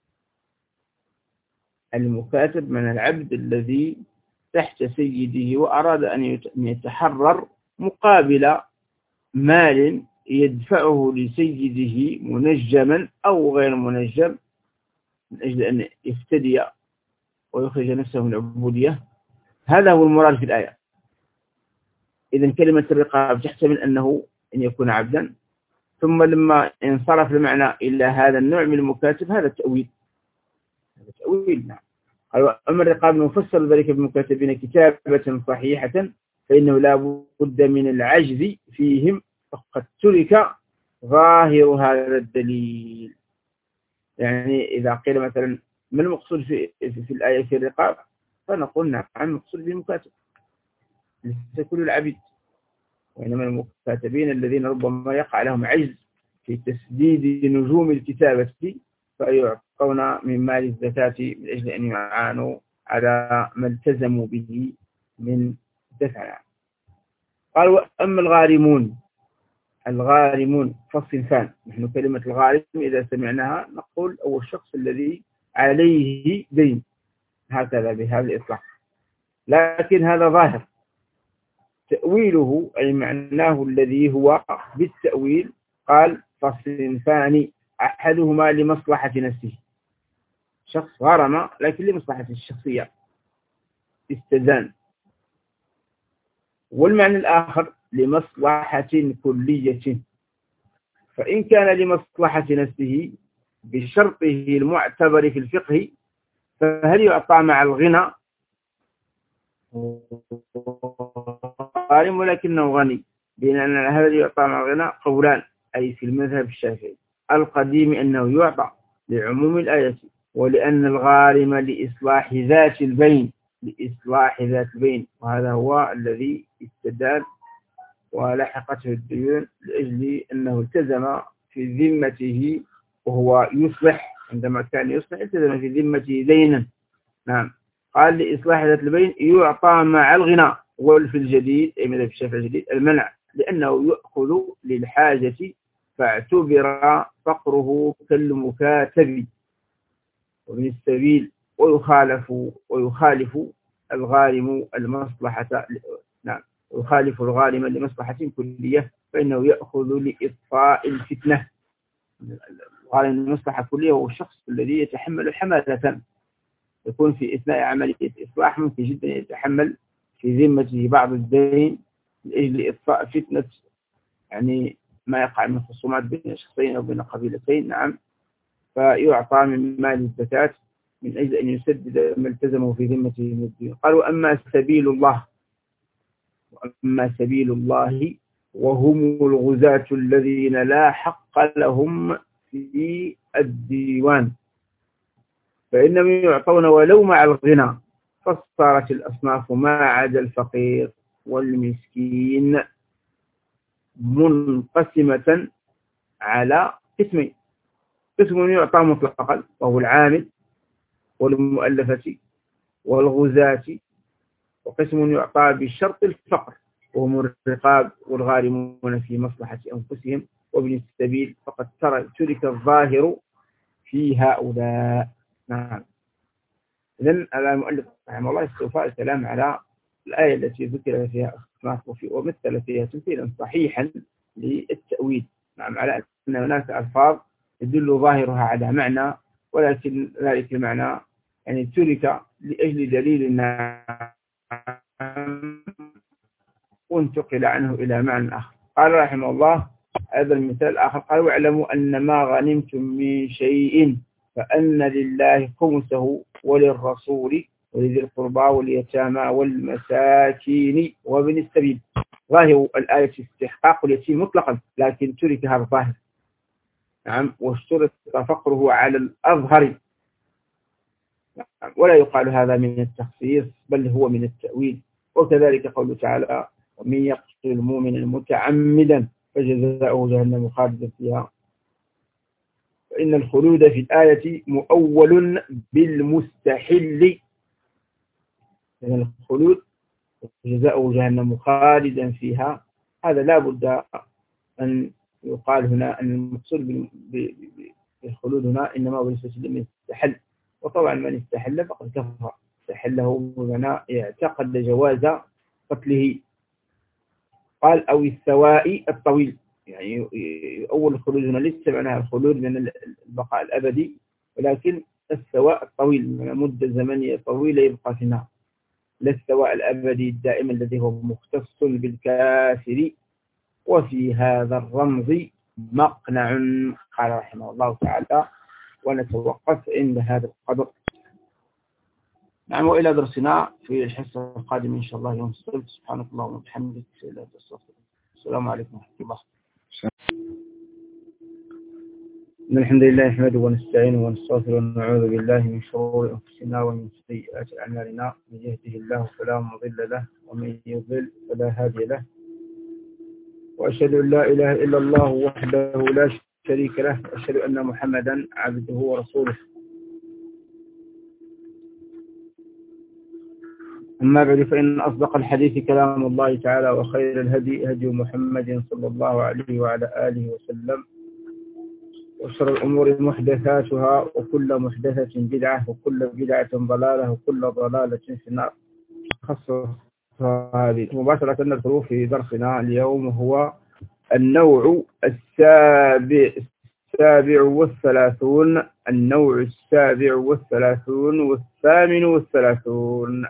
المكاتب من العبد الذي تحت سيده وأراد أن يتحرر مقابل مال يدفعه لسيده منجما أو غير منجم من أجل أن يفتدي ويخرج نفسه من العبودية. هذا هو المراد في الآية. إذن كلمة الرقاب تحتمل أنه أن يكون عبدا، ثم لما انصرف المعنى إلى هذا النوع من المكاتب هذا التأويل. هذا تأويل. نعم. أما الرقاب نفسر ذلك بالمكاتبين كتابة صحيحة فإنه لا بد من العجز فيهم، فقد ترك ظاهر هذا الدليل. يعني إذا قيل مثلا ما المقصود في الآية في الرقاب، فنقول نعم المقصود بالمكاتب ليس كل العبيد، وإنما المكاتبين الذين ربما يقع لهم عجز في تسديد نجوم الكتابة فيعطون من مال الزكاة من أجل أن يعانوا على ما التزموا به من دفع. قال وأما الغارمون فالصنفان. نحن كلمة الغارم إذا سمعناها نقول هو الشخص الذي عليه دين، هكذا بهذا الإطلاق، لكن هذا ظاهر. تأويله أي معناه الذي هو بالتأويل قال فالصنفان أحدهما لمصلحة نفسه، شخص غرم لكن لمصلحة الشخصية استدان، والمعنى الآخر لمصلحة كلية. فإن كان لمصلحة نفسه بشرطه المعتبر في الفقه فهل يعطى مع الغنى غارم ولكنه غني؟ بأن هذا يعطى مع الغنى قولان، أي في المذهب الشافعي القديم أنه يعطى لعموم الآية، ولأن الغارم لإصلاح ذات البين، وهذا هو الذي استدان ولحقته الديون لأجل أنه التزم في ذمته وهو يصلح، عندما كان يصلح التزم في ذمته دينا. نعم. قال لإصلاح ذات البين يعطى مع الغنى، وفي الجديد أي مذهب الشافعي الجديد المنع، لأنه يأخذ للحاجة فاعتبر فقره كالمكاتب ومن السبيل، ويخالف الغارم المصلحة. نعم. ويخالف الغارم لمصلحة كلية فإنه يأخذ لإطفاء الفتنة. الغارم لمصلحة كلية هو الشخص الذي يتحمل حماسة، يكون في أثناء عملية إصلاح ممكن جدا يتحمل في ذمته بعض الدين لأجل إطفاء فتنة، يعني ما يقع من خصومات بين شخصين أو بين قبيلتين. نعم. فيعطى من مال الزكاة من أجل أن يسدد ما التزمه في ذمته من الدين. قالوا أما سبيل الله وهم الغزاة الذين لا حق لهم في الديوان فإنهم يعطون ولو مع الغنى، فصارت الأصناف ما عدا الفقير والمسكين منقسمة على قسمين: قسم يعطى مطلقا وهو العامل والمؤلفة والغزاة، وقسم يعطى بشرط الفقر وهم الرقاب والغارمون في مصلحة أنفسهم وابن السبيل، فقد ترك الظاهر في هؤلاء. نعم. إذن المؤلف رحمه الله استوفى الكلام على الآية التي ذكر فيها أصناف ومثل فيها تمثيلا صحيحا للتأويل. نعم. على أن هناك ألفاظ يدل ظاهرها على معنى، ولكن ذلك المعنى يعني ترك لأجل دليل وانتقل عنه إلى معنى آخر. قال رحمه الله هذا المثال الآخر قال واعلموا أن ما غنمتم من شيء فأن لله خمسه وللرسول ولذي القربى واليتامى والمساكين وابن السبيل. ظاهر الآية استحقاق اليتيم مطلقا، لكن ترك هذا الظاهر. نعم. واشترط فقره على الأظهر، ولا يقال هذا من التخصيص بل هو من التأويل. وكذلك قوله تعالى ومن يقتل المؤمن متعمدا فجزاؤه جهنم خالدا فيها، فإن الخلود في الآية مؤول بالمستحل، يعني الخلود جزاؤه جهنم خالدا فيها هذا لا بد أن يقال هنا أن المقصود بالخلود هنا إنما هو بالنسبة لمن استحل، وطبعا من استحل فقد كفر. استحله بمعنى اعتقد جواز قتله. قال أو السواء الطويل، يعني أول الخلود هنا ليس معناها الخلود من البقاء الأبدي، ولكن السواء الطويل من مدة زمنية طويلة يبقى في النار، لا السواء الأبدي الدائم الذي هو مختص بالكافر. وفي هذا الرمز مقنع. قال رحمه الله تعالى. ونتوقف عند هذا القدر. نعم، وإلى درسنا في الحصة القادمة إن شاء الله يوم السبت. سبحانك اللهم وبحمدك، السلام عليكم ورحمة الله. إن الحمد لله نحمده ونستعينه ونستغفره ونعوذ بالله من شرور أنفسنا ومن سيئات أعمالنا. من يهده الله فلا مضل له ومن يضلل فلا هادي له. وأشهد أن لا إله إلا الله وحده لا شريك له، وأشهد أن محمدا عبده ورسوله. أما بعد، فإن أصدق الحديث كلام الله تعالى، وخير الهدي هدي محمد صلى الله عليه وعلى آله وسلم، وشر الأمور محدثاتها، وكل محدثة بدعة، وكل بدعة ضلالة، وكل ضلالة في النار. خاصة هذه مباشرة ندخل في درسنا اليوم، هو النوع السابع والثلاثون. النوع السابع والثلاثون والثامن والثلاثون.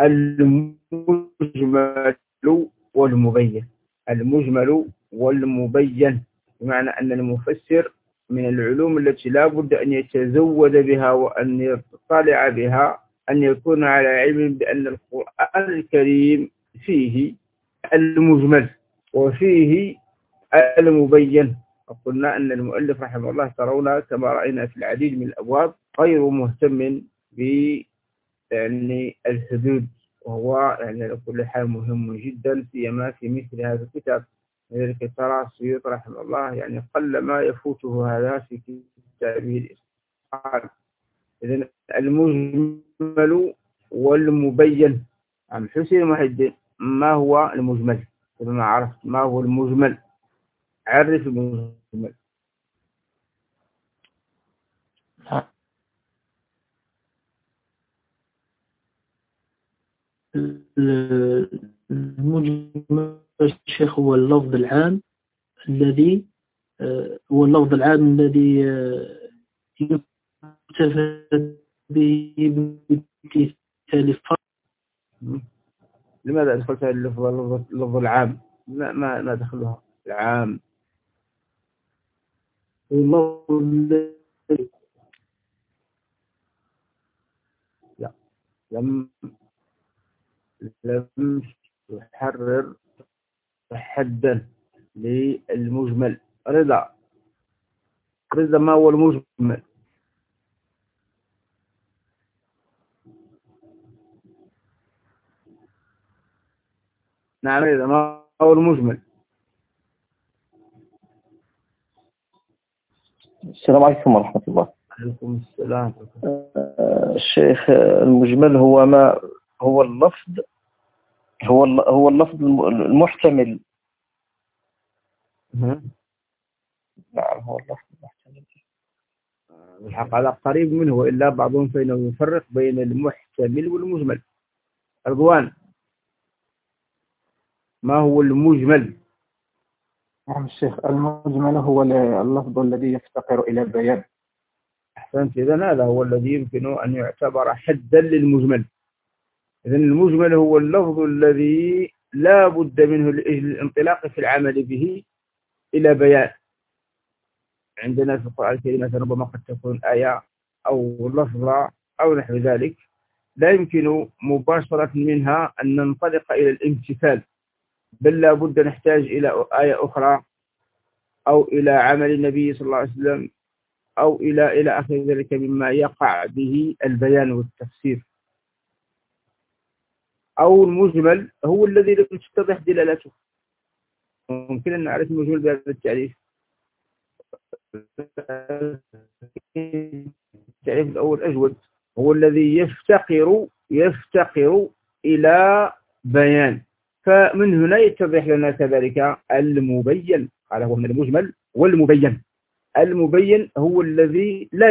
المجمل والمبين. المجمل والمبين بمعنى أن المفسر من العلوم التي لا بد أن يتزود بها وأن يطلع بها، أن يكون على علم بأن القرآن الكريم فيه المجمل وفيه المبين. وقلنا أن المؤلف رحمه الله ترون كما رأينا في العديد من الأبواب غير مهتم يعني الحدود، وهو يعني على كل حال مهم جدا سيما في مثل هذا الكتاب. لذلك ترى السيوطي رحمه الله يعني قل ما يفوته هذا في كتابه الإتقان. إذن المجمل والمبين. عم حسين محدد ما هو المجمل؟ كما عرفت ما هو المجمل، عرف المجمل. المجمل الشيخ هو اللفظ العام الذي يكتفى به بامتثال الفرق. لماذا أدخلت اللفظ العام؟ ما دخلها العام؟ لا، لم يحرر حدا للمجمل. رضا ما هو المجمل؟ نعم، رضا ما هو المجمل؟ السلام عليكم ورحمة الله. عليكم السلام. الشيخ، المجمل هو اللفظ المحتمل. نعم، هو اللفظ المحتمل. الحق على قريب منه، وإلا بعضهم فإنه يفرق بين المحتمل والمجمل. رضوان، ما هو المجمل؟ نعم الشيخ، المجمل هو اللفظ الذي يفتقر إلى بيان. أحسنت. إذن هذا هو الذي يمكن أن يعتبر حدا للمجمل. إذن المجمل هو اللفظ الذي لا بد منه الانطلاق في العمل به إلى بيان. عندنا في القرآن الكريم ربما قد تكون آية أو لفظة أو نحو ذلك، لا يمكن مباشرة منها أن ننطلق إلى الامتثال، بل لا بد نحتاج إلى آية أخرى أو إلى عمل النبي صلى الله عليه وسلم أو إلى آخر ذلك مما يقع به البيان والتفسير. أو المجمل هو الذي لم تتضح دلالته. ممكن أن نعرف المجمل بهذا التعريف. التعريف الأول أجود، هو الذي يفتقر إلى بيان. فمن هنا يتضح لنا كذلك المبين. قال هو من المجمل والمبين. المبين هو الذي لا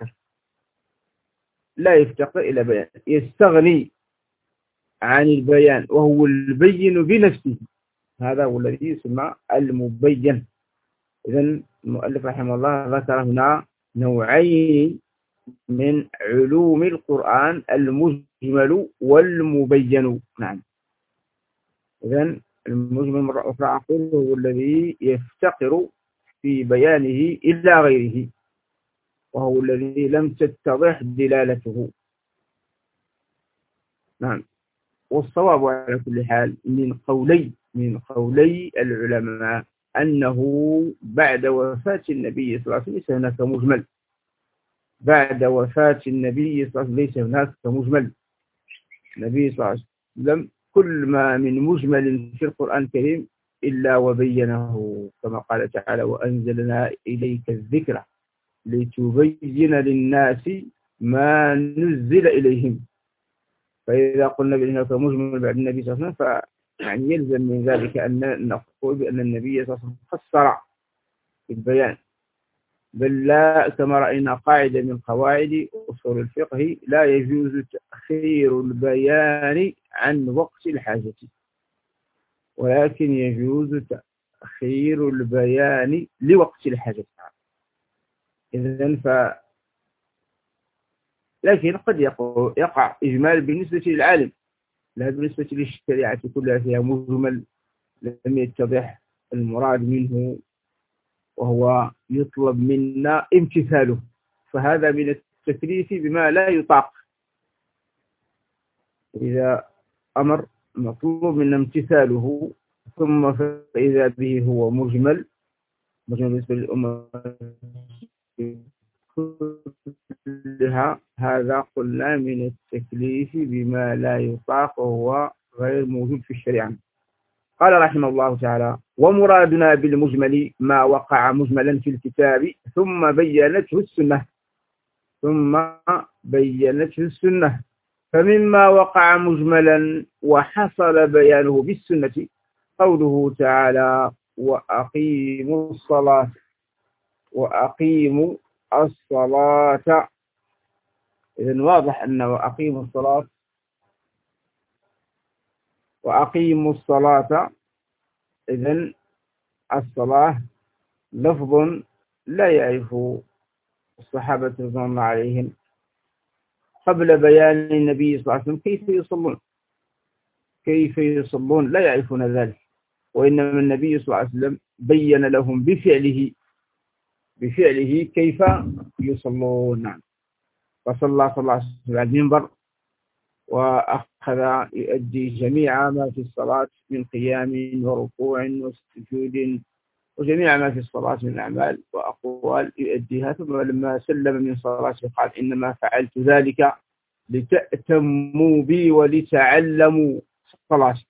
يفتقر إلى بيان، يستغني عن البيان وهو البين بنفسه، هذا هو الذي يسمى المبين. إذن المؤلف رحمه الله ذكر هنا نوعين من علوم القرآن، المجمل والمبين. نعم. إذن المجمل مرة أخرى أقول هو الذي يفتقر في بيانه إلى غيره، وهو الذي لم تتضح دلالته. نعم. والصواب على كل حال من قولي العلماء أنه بعد وفاة النبي صلى الله عليه وسلم ليس هناك مجمل. بعد وفاة النبي صلى الله عليه وسلم ليس هناك مجمل. النبي صلى الله عليه وسلم كل ما من مجمل في القرآن الكريم إلا وبينه، كما قال تعالى: وأنزلنا إليك الذكر لتبين للناس ما نزل إليهم. فإذا قلنا بأنه مجمل بعد النبي صلى الله عليه وسلم فيعني يلزم من ذلك أن نقول بأن النبي صلى الله عليه وسلم قصر في البيان، بل لا، كما رأينا قاعدة من قواعد أصول الفقه: لا يجوز تأخير البيان عن وقت الحاجة، ولكن يجوز تأخير البيان لوقت الحاجة. إذن لكن قد يقع إجمال بالنسبة للعالم، لا بالنسبة للشريعة كلها فيها مجمل لم يتضح المراد منه وهو يطلب منا امتثاله، فهذا من التكليف بما لا يطاق. إذا أمر مطلوب منا امتثاله ثم فإذا به هو مجمل بالنسبة للأمة كلها، هذا قلنا من التكليف بما لا يطاق وهو غير موجود في الشريعة. قال رحمه الله تعالى: ومرادنا بالمجمل ما وقع مجملا في الكتاب ثم بينته السنة. فمما وقع مجملا وحصل بيانه بالسنة قوله تعالى: وأقيموا الصلاة. إذن واضح أن وأقيموا الصلاة إذن الصلاة لفظ لا يعرف الصحابة رضوان الله عليهم قبل بيان النبي صلى الله عليه وسلم كيف يصلون لا يعرفون ذلك، وإنما النبي صلى الله عليه وسلم بين لهم بفعله كيف يصلون. نعم. فصلى صلى الله عليه وسلم على المنبر وأخذ يؤدي جميع ما في الصلاة من قيام وركوع وسجود وجميع ما في الصلاة من أعمال وأقوال يؤديها، ثم لما سلم من صلاته قال: إنما فعلت ذلك لتأتموا بي ولتعلموا صلاتي.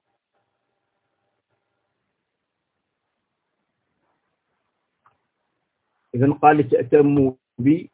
إذن قال: لتأتموا بي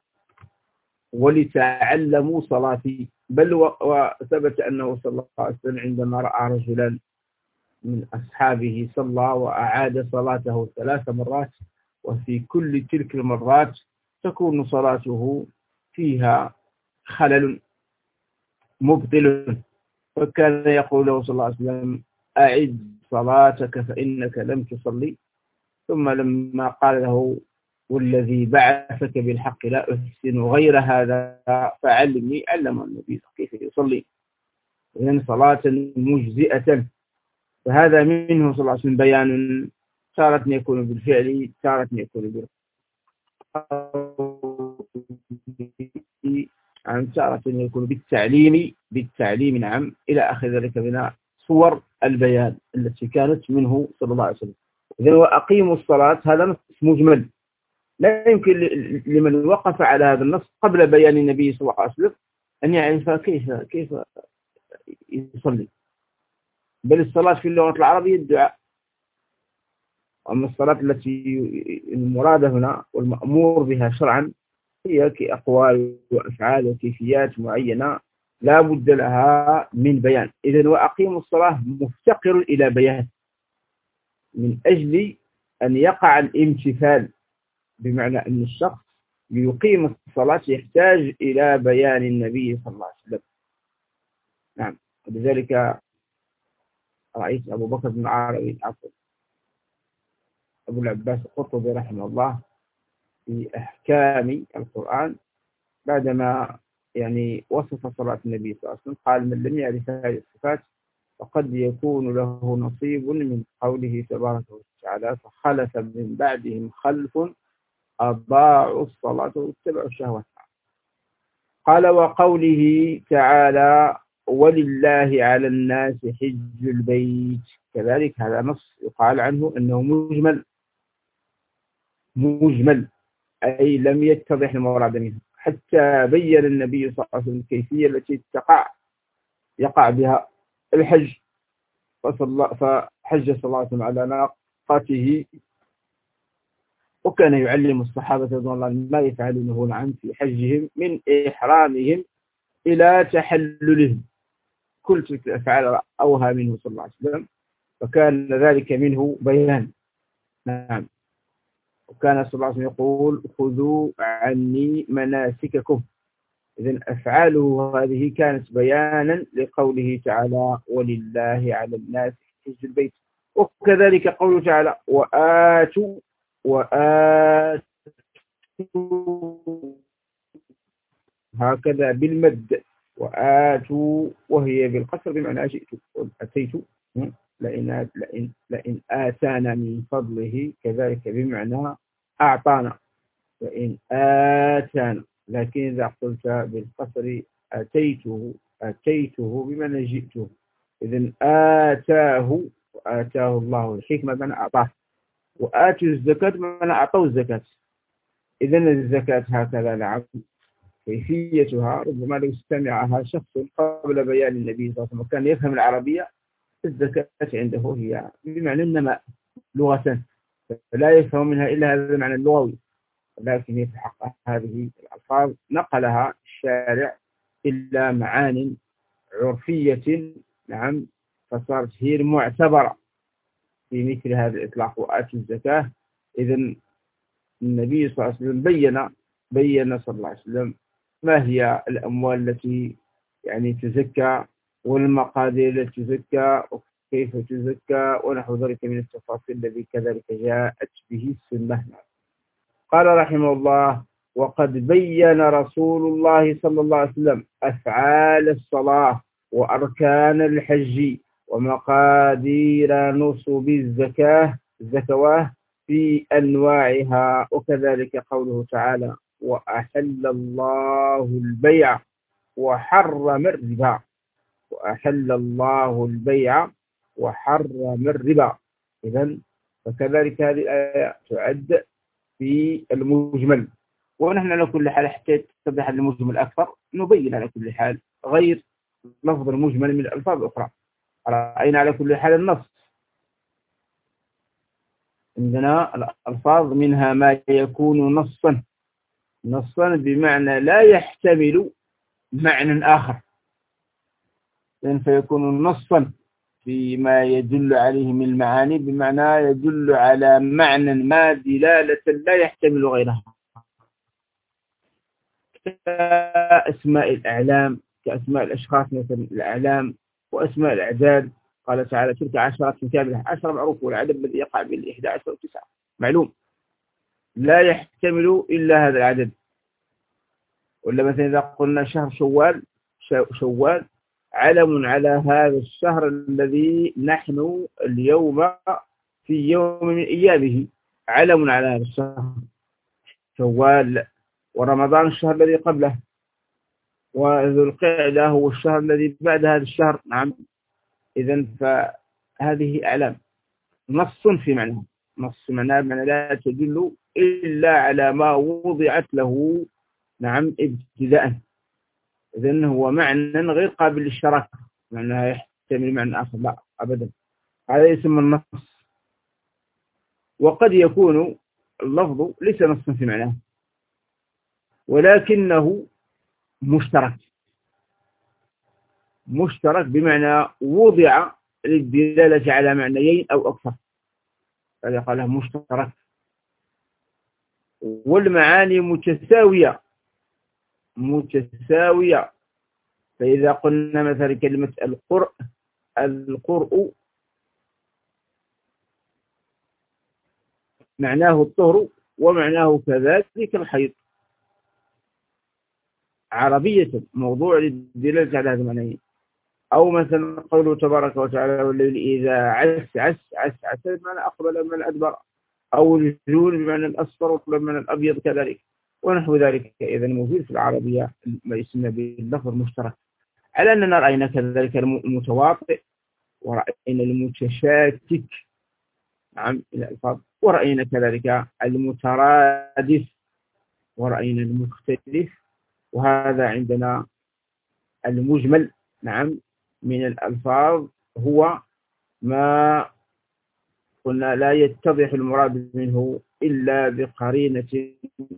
ولتعلموا صلاتي. بل وثبت أنه صلى الله عليه وسلم عندما رأى رجلا من أصحابه صلى وأعاد صلاته 3 مرات، وفي كل تلك المرات تكون صلاته فيها خلل مبطل، فكان يقول له صلى الله عليه وسلم: أعد صلاتك فإنك لم تصلي. ثم لما قال له: والذي بعثك بالحق لا أحسن غير هذا فعلمني، علم النبي كيف يصلي. إذن صلاة مجزئة. فهذا منه صلى الله عليه وسلم بيان، تارة يكون بالفعل، تارة يكون تارة يكون بالتعليم. نعم. إلى آخر ذلك من صور البيان التي كانت منه صلى الله عليه وسلم. إذن وأقيموا الصلاة هذا نص مجمل، لا يمكن لمن وقف على هذا النص قبل بيان النبي صلى الله عليه وسلم أن يعرف كيف يصلي. بل الصلاة في اللغة العربية الدعاء، أما الصلاة التي المراد هنا والمأمور بها شرعا هي كأقوال وأفعال وكيفيات معينة لا بد لها من بيان. إذن وأقيموا الصلاة مفتقر إلى بيان من أجل أن يقع الامتثال، بمعنى أن الشخص ليقيم الصلاة يحتاج إلى بيان النبي صلى الله عليه وسلم. نعم، ولذلك رأيت أبو بكر بن عربي أبو العباس القرطبي رحمه الله في أحكام القرآن بعدما يعني وصف صلاة النبي صلى الله عليه وسلم قال: من لم يعرف هذه الصفات فقد يكون له نصيب من قوله تبارك وتعالى: فخلف من بعدهم خلف أضاعوا الصلاة واتبعوا الشهوات. قال: وقوله تعالى: ولله على الناس حج البيت، كذلك هذا نص يقال عنه أنه مجمل، أي لم يتضح المراد منه، حتى بين النبي صلى الله عليه وسلم الكيفية التي يقع بها الحج، فحج صلى الله عليه وسلم على ناقته، وكان يعلم الصحابة رضوان الله ما يفعلونه نعم في حجهم من إحرامهم إلى تحللهم، كل تلك الأفعال أوها منه صلى الله عليه وسلم، فكان ذلك منه بيان. نعم، وكان صلى الله عليه وسلم يقول: خذوا عني مناسككم. إذن أفعاله هذه كانت بيانا لقوله تعالى: ولله على الناس حج البيت. وكذلك قوله تعالى: وآتوا هكذا بالمد، وآتوا وهي بالقصر بمعنى جئت أتيت، لئن آتانا من فضله، كذلك بمعنى أعطانا، لئن آتانا، لكن إذا قلت بالقصر أتيته بمعنى جئته. إذن آتاه الله الحكمة بمعنى أعطاه، وآتوا الزكاة بمعنى أعطوا الزكاة. إذن الزكاة هكذا نعم كيفيتها، ربما لو استمعها شخص قبل بيان النبي صلى الله عليه وسلم كان يفهم العربية، الزكاة عنده هي بمعنى النماء لغة، فلا يفهم منها إلا هذا المعنى اللغوي، لكن هي في حق هذه الألفاظ نقلها الشارع إلى معان عرفية نعم، فصارت هي المعتبرة في مثل هذا الإطلاق: وآتوا الزكاة. إذن النبي صلى الله عليه وسلم بين صلى الله عليه وسلم ما هي الأموال التي يعني تزكى، والمقادير التي تزكى، وكيف تزكى، ونحو ذلك من التفاصيل الذي كذلك جاءت به السنة. قال رحمه الله: وقد بين رسول الله صلى الله عليه وسلم أفعال الصلاة وأركان الحج ومقادير نصب الزكواه في أنواعها، وكذلك قوله تعالى: وأحل الله البيع وحرم الربا. وأحل الله البيع وحرم الربا. إذن فكذلك هذه الآية تعد في المجمل، ونحن على كل حال حتى يتضح المجمل أكثر نبين على كل حال غير لفظ المجمل من الألفاظ الأخرى. رأينا على كل حال النص، عندنا الألفاظ منها ما يكون نصا بمعنى لا يحتمل معنى آخر، فيكون نصا فيما يدل عليه من المعاني، بمعنى يدل على معنى ما دلالة لا يحتمل غيرها، كأسماء الأعلام، كأسماء الأشخاص مثل الأعلام، وأسماء الأعداد. قال تعالى: تلك عشرة كاملة، 10 معروف، والعدد الذي يقع بال 11 و9 معلوم، لا يحتمل إلا هذا العدد. ولا مثلا إذا قلنا شهر شوال علم على هذا الشهر الذي نحن اليوم في يوم من أيامه، علم على هذا الشهر شوال. ورمضان الشهر الذي قبله، وذو القعدة هو الشهر الذي بعد هذا الشهر. نعم، إذن فهذه أعلام نص في معنى، نص معنى لا تدل إلا على ما وضعت له نعم ابتداء. إذن هو معنى غير قابل للشراكة، معناها يحتمل معنى آخر، لا أبدا، هذا يسمى النص. وقد يكون اللفظ ليس نصا في معناه، ولكنه مشترك بمعنى وضع للدلالة على معنيين أو أكثر. هذا قالها مشترك. والمعاني متساوية. فإذا قلنا مثلا كلمة القرء معناه الطهر ومعناه كذلك الحيض عربية، موضوع للدلالة على هذا المعنى. أو مثلا قوله تبارك وتعالى والليل إذا عس بمعنى أقبل من أدبر، أو الجون بمعنى الأصفر بمعنى الأبيض كذلك ونحو ذلك. إذا موجود في العربية ما يسمى باللفظ المشترك، على أننا رأينا كذلك المتواطئ ورأينا المتشاكك نعم إلى الألفاظ، ورأينا كذلك المترادف ورأينا المختلف. وهذا عندنا المجمل نعم من الألفاظ هو ما قلنا لا يتضح المراد منه إلا بقرينة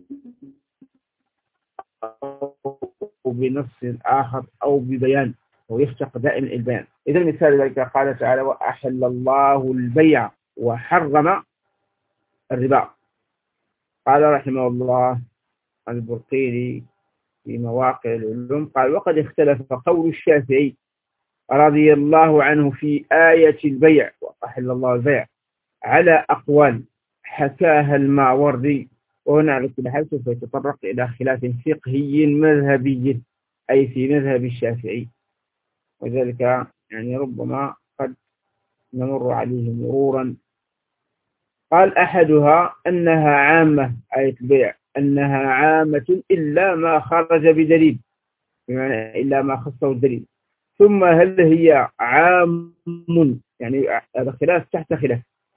أو بنص آخر أو ببيان، ويفتق دائما البيان. إذا مثال ذلك قال تعالى وأحل الله البيع وحرم الربا. قال رحمه الله البرقيني في مواقع العلوم قال وقد اختلف قول الشافعي رضي الله عنه في آية البيع وأحل الله البيع على أقوال حكاها الماوردي، وهنا على كل حال سوف يتطرق إلى خلاف فقهي مذهبي أي في مذهب الشافعي، وذلك يعني ربما قد نمر عليه مرورا. قال أحدها أنها عامة، آية البيع أنها عامة إلا ما خرج بدليل، بمعنى إلا ما خصه الدليل. ثم هل هي عام يعني هذا خلاف تحت خلاف.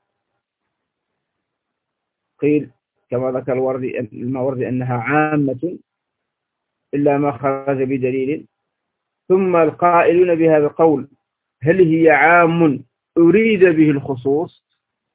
قيل كما ذكر الماوردي أنها عامة إلا ما خرج بدليل. ثم القائلون بهذا القول هل هي عام أريد به الخصوص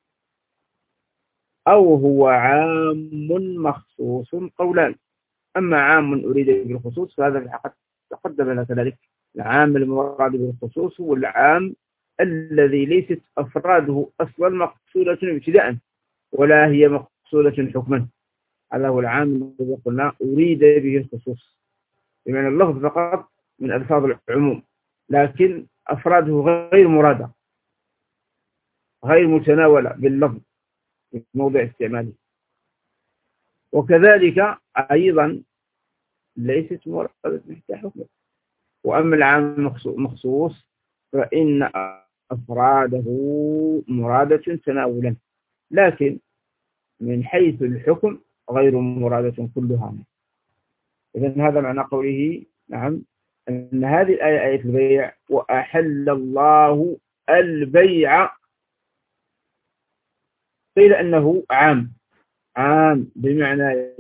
أو هو عام مخصوص؟ قولان. أما عام أريد به الخصوص فهذا في الحقيقة تقدم لنا كذلك. العام المراد بالخصوص هو العام الذي ليست أفراده أصلا مقصودة ابتداء ولا هي مقصودة حكما. هذا هو العام الذي قلنا أريد به الخصوص، بمعنى اللفظ فقط من ألفاظ العموم لكن أفراده غير مرادة غير متناولة باللفظ في موضع استعماله. وكذلك أيضا ليست مرادة تحت حكم. وأما العام مخصوص فإن أفراده مرادة تناولا لكن من حيث الحكم غير مرادة كلها. إذن هذا معنى قوله نعم أن هذه الآية آية البيع وأحل الله البيع. قيل أنه عام بمعنى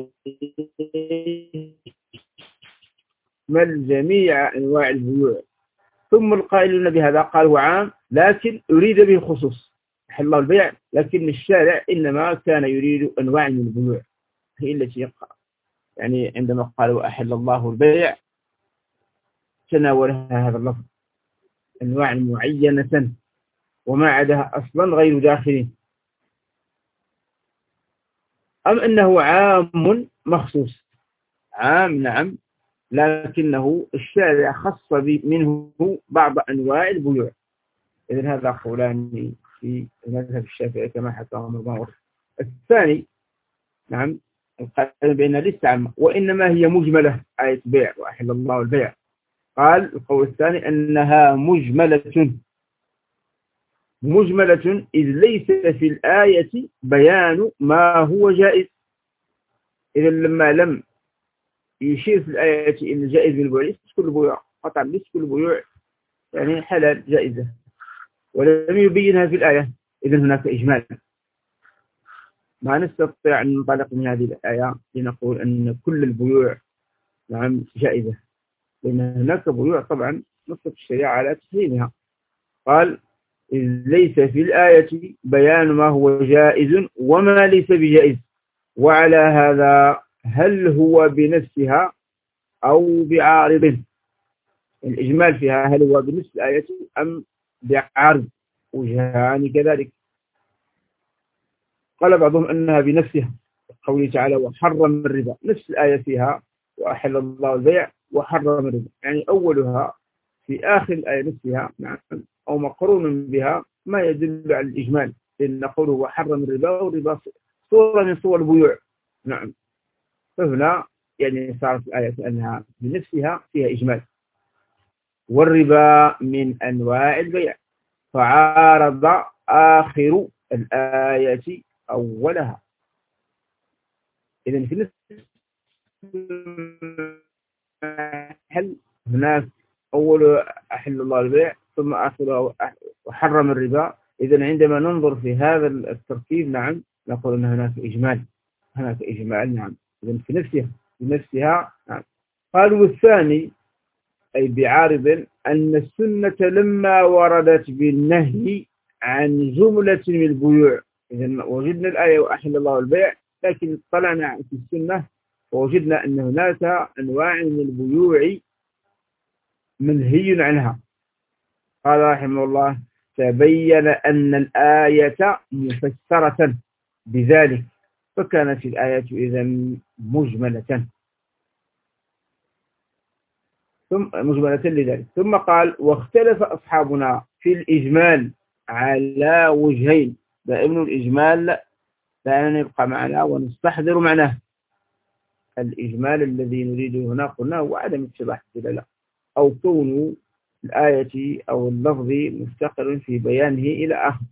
يشمل جميع أنواع البيوع. ثم القائلون بهذا قالوا عام لكن يريد به خصوص، أحل الله البيع لكن الشارع إنما كان يريد أنواع من البيوع هي التي يعني عندما قالوا أحل الله البيع تناولها هذا اللفظ أنواع معينة وما عدها أصلا غير داخلين. أم أنه عام مخصوص؟ عام نعم لكنه الشارع خص منه بعض أنواع البيوع. إذن هذا قولان في المذهب الشافعي كما حكاهم الماوردي. الثاني نعم القائل بأنها ليست عامة وإنما هي مجملة آية بيع وأحل الله البيع. قال القول الثاني أنها مجملة إذ ليس في الآية بيان ما هو جائز. إذا لما لم يشير في الآية إن الجائز من البيوع ليس كل بيوع قطعا ليس كل بيوع يعني حلال جائزة ولم يبينها في الآية، إذن هناك إجمال. ما نستطيع أن ننطلق من هذه الآية لنقول أن كل البيوع نعم جائزة، لأن هناك بيوع طبعا نصت الشريعة على تحريمها. قال إذ ليس في الآية بيان ما هو جائز وما ليس بجائز، وعلى هذا هل هو بنفسها أو بعارض؟ الإجمال فيها هل هو بنفس الآية أم بعارض؟ وجهان كذلك. قال بعضهم أنها بنفسها، قوله تعالى وحرم الربا، نفس الآية فيها وأحل الله البيع وحرم الربا، يعني أولها في آخر الآية نفسها نعم، أو مقرون بها ما يدل على الإجمال، لأن قوله وحرم الربا، والربا صورة من صور البيوع نعم. فهنا يعني صارت الآية أنها بنفسها فيها إجمال. والربا من أنواع البيع، فعارض آخر الآية أولها. إذن في نفس المحل هناك أول أحل الله البيع ثم آخر وحرم الربا. إذن عندما ننظر في هذا التركيب نعم نقول أن هناك إجمال، هناك إجمال نعم. إذن في نفسها نعم. قالوا والثاني أي بعارض أن السنة لما وردت بالنهي عن جملة من البيوع، إذن وجدنا الآية وأحل الله البيع، لكن طلعنا في السنة ووجدنا أن هناك أنواع من البيوع منهي عنها. قال رحمه الله تبين أن الآية مفسرة بذلك، فكانت الآية إذن مجملة لذلك. ثم قال واختلف أصحابنا في الإجمال على وجهين. دائما الإجمال لا يبقى معنا ونستحضر معناه. الإجمال الذي نريده هنا قلنا هو عدم اتباع الدلالة أو كون الآية أو اللفظ مفتقر في بيانه إلى آخر.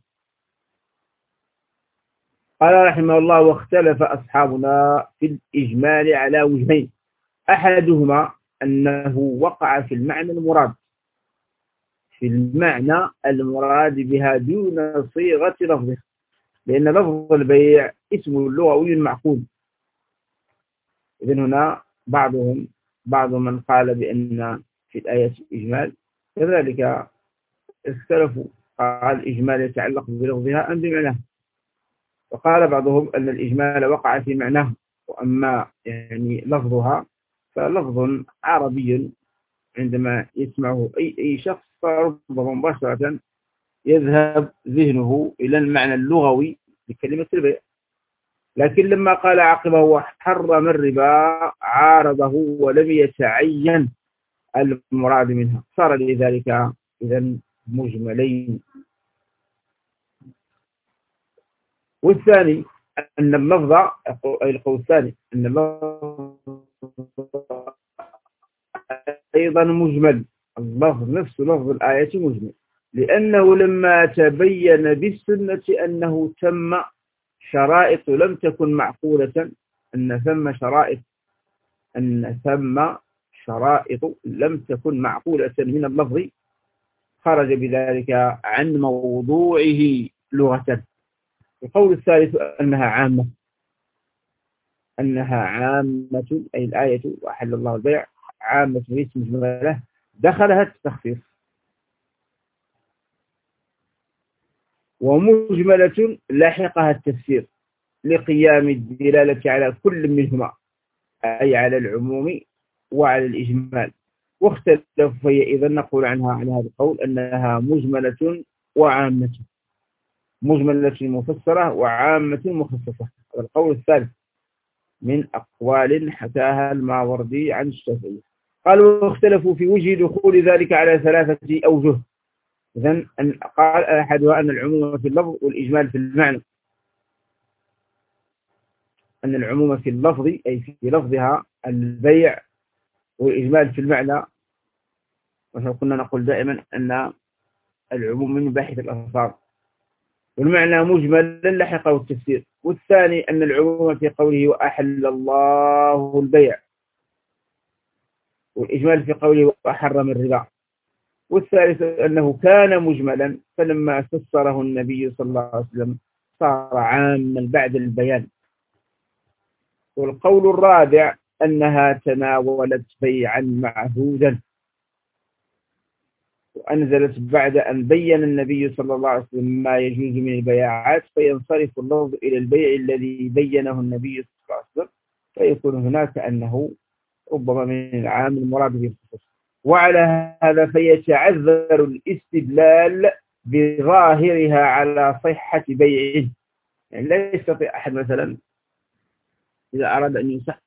قال رحمه الله واختلف أصحابنا في الإجمال على وجهين، أحدهما أنه وقع في المعنى المراد، في المعنى المراد بها دون صيغة لفظه، لأن لفظ البيع اسم لغوي معقول. إذن هنا بعض من قال بأن في الآية إجمال، كذلك اختلفوا، قال الإجمال يتعلق بلفظها أم بمعناه، وقال بعضهم أن الإجمال وقع في معناه، وأما يعني لفظها فلفظ عربي عندما يسمعه أي شخص فربما مباشرة يذهب ذهنه إلى المعنى اللغوي لكلمة البيع. لكن لما قال عقبه وحرم الربا عارضه ولم يتعين المراد منها، صار لذلك إذن مجملين. والثاني أن اللفظ أي القول الثاني أن اللفظ أيضا مجمل، اللفظ نفس لفظ الآية مجمل، لأنه لما تبين بالسنة أنه تم شرائط لم تكن معقولة، أن ثم شرائط لم تكن معقولة من اللفظ، خرج بذلك عن موضوعه لغة. القول الثالث أنها عامة أي الآية وأحل الله البيع عامة ليس مجملة، دخلها التخصيص، ومجملة لاحقها التفسير لقيام الدلالة على كل منهما، أي على العموم وعلى الإجمال. واختلف فهي إذا نقول عنها عن هذا القول أنها مجملة وعامة، مجملة مفسرة وعامة مخصصة. هذا القول الثالث من أقوال حكاها الماوردي عن الشافعي. قالوا واختلفوا في وجه دخول ذلك على 3 أوجه. إذن قال أحدها أن العموم في اللفظ والإجمال في المعنى، أن العموم في اللفظ أي في لفظها البيع، والإجمال في المعنى، وكنا نقول دائما أن العموم من باحث الألفاظ، والمعنى مجمل لحقه التفسير. والثاني أن العموم في قوله وأحل الله البيع، والإجمال في قوله وحرم الربا. والثالث أنه كان مجملا فلما فسره النبي صلى الله عليه وسلم صار عاما بعد البيان. والقول الرابع أنها تناولت بيعا معهودا، وأنزلت بعد أن بين النبي صلى الله عليه وسلم ما يجوز من البيعات، فينصرف اللفظ إلى البيع الذي بينه النبي صلى الله عليه وسلم، فيكون هناك أنه ربما من العام المراد به الخصوص. وعلى هذا فيتعذر الاستدلال بظاهرها على صحة بيعه، يعني لا يستطيع أحد مثلا إذا أراد أن يصح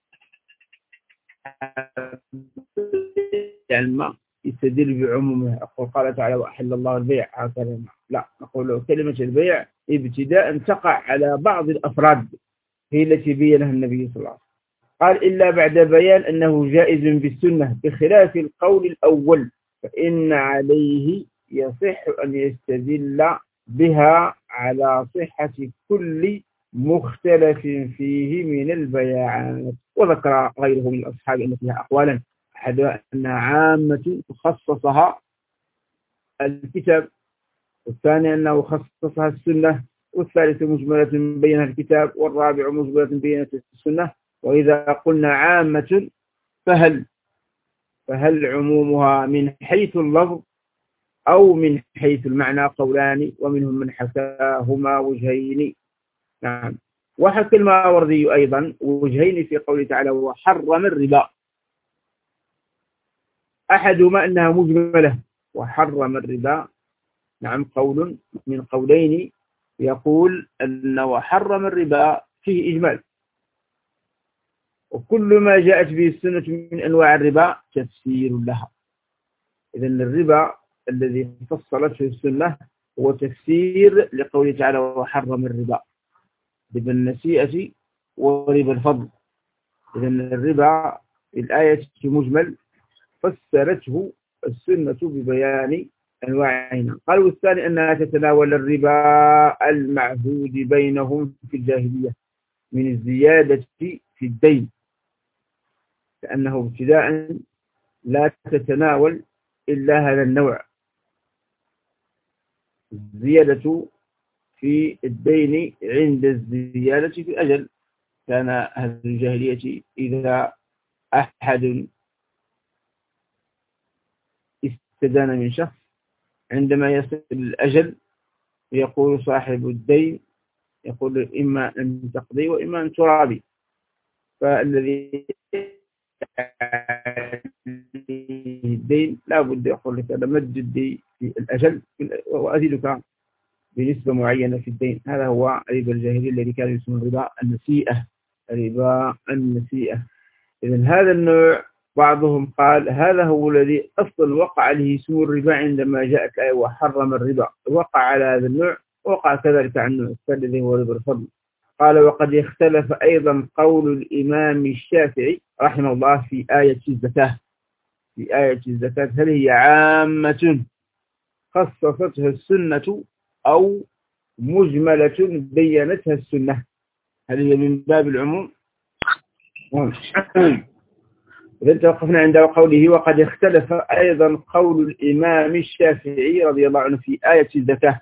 يعني الماء يستدل بعمومه. أقول قال تعالى وأحل الله البيع هكذا، لا، نقول كلمة البيع ابتداء تقع على بعض الأفراد هي التي بينها النبي صلى الله عليه وسلم. قال إلا بعد بيان أنه جائز بالسنة بخلاف القول الأول فإن عليه يصح أن يستدل بها على صحة كل مختلف فيه من البيعات. وذكر غيره من الأصحاب أن فيها أقوالا، أحدها أنها عامة خصصها الكتاب، والثاني أنه خصصها السنة، والثالث مجملة بينها الكتاب، والرابع مجملة بينها السنة. وإذا قلنا عامة فهل عمومها من حيث اللفظ أو من حيث المعنى؟ قولان، ومنهم من حكاهما وجهين. نعم. وحكى الماوردي أيضا وجهين في قوله تعالى وحرم الربا، أحدهما أنها مجملة وحرم الربا. نعم، قول من قولين يقول أن وحرم الربا فيه إجمال، وكل ما جاءت به السنة من أنواع الربا تفسير لها. إذن الربا الذي فصلته السنة هو تفسير لقوله تعالى وحرم الربا، ربا النسيئة وربا الفضل. إذن الربا في الآية مجمل فسرته السنة ببيان أنواعها. قالوا الثاني أنها تتناول الربا المعهود بينهم في الجاهلية من الزيادة في الدين، لأنه ابتداء لا تتناول إلا هذا النوع، الزيادة في الدين عند الزيادة في الأجل. كان أهل الجاهلية إذا أحد استدان من شخص عندما يصل الأجل يقول صاحب الدين يقول إما أن تقضي وإما أن ترابي، فالذي الدين لا بد يقول لك أنا مجد في الأجل وأزيدك بنسبة معينة في الدين. هذا هو ربا الجاهلية الذي كان يسمى ربا النسيئة، ربا النسيئة. إذن هذا النوع بعضهم قال هذا هو الذي أصلا وقع عليه اسم الربا عندما جاءت الآية وحرم الربا، وقع على هذا النوع، وقع كذلك عن النوع الثالث الذي هو ربا الفضل. قال وقد اختلف أيضا قول الإمام الشافعي رحمه الله في آية الزكاة. في آية الزكاة هل هي عامة خصصتها السنة أو مجملة بينتها السنة؟ هل هي من باب العموم؟ إذا توقفنا عند قوله وقد اختلف أيضا قول الإمام الشافعي رضي الله عنه في آية الزكاة.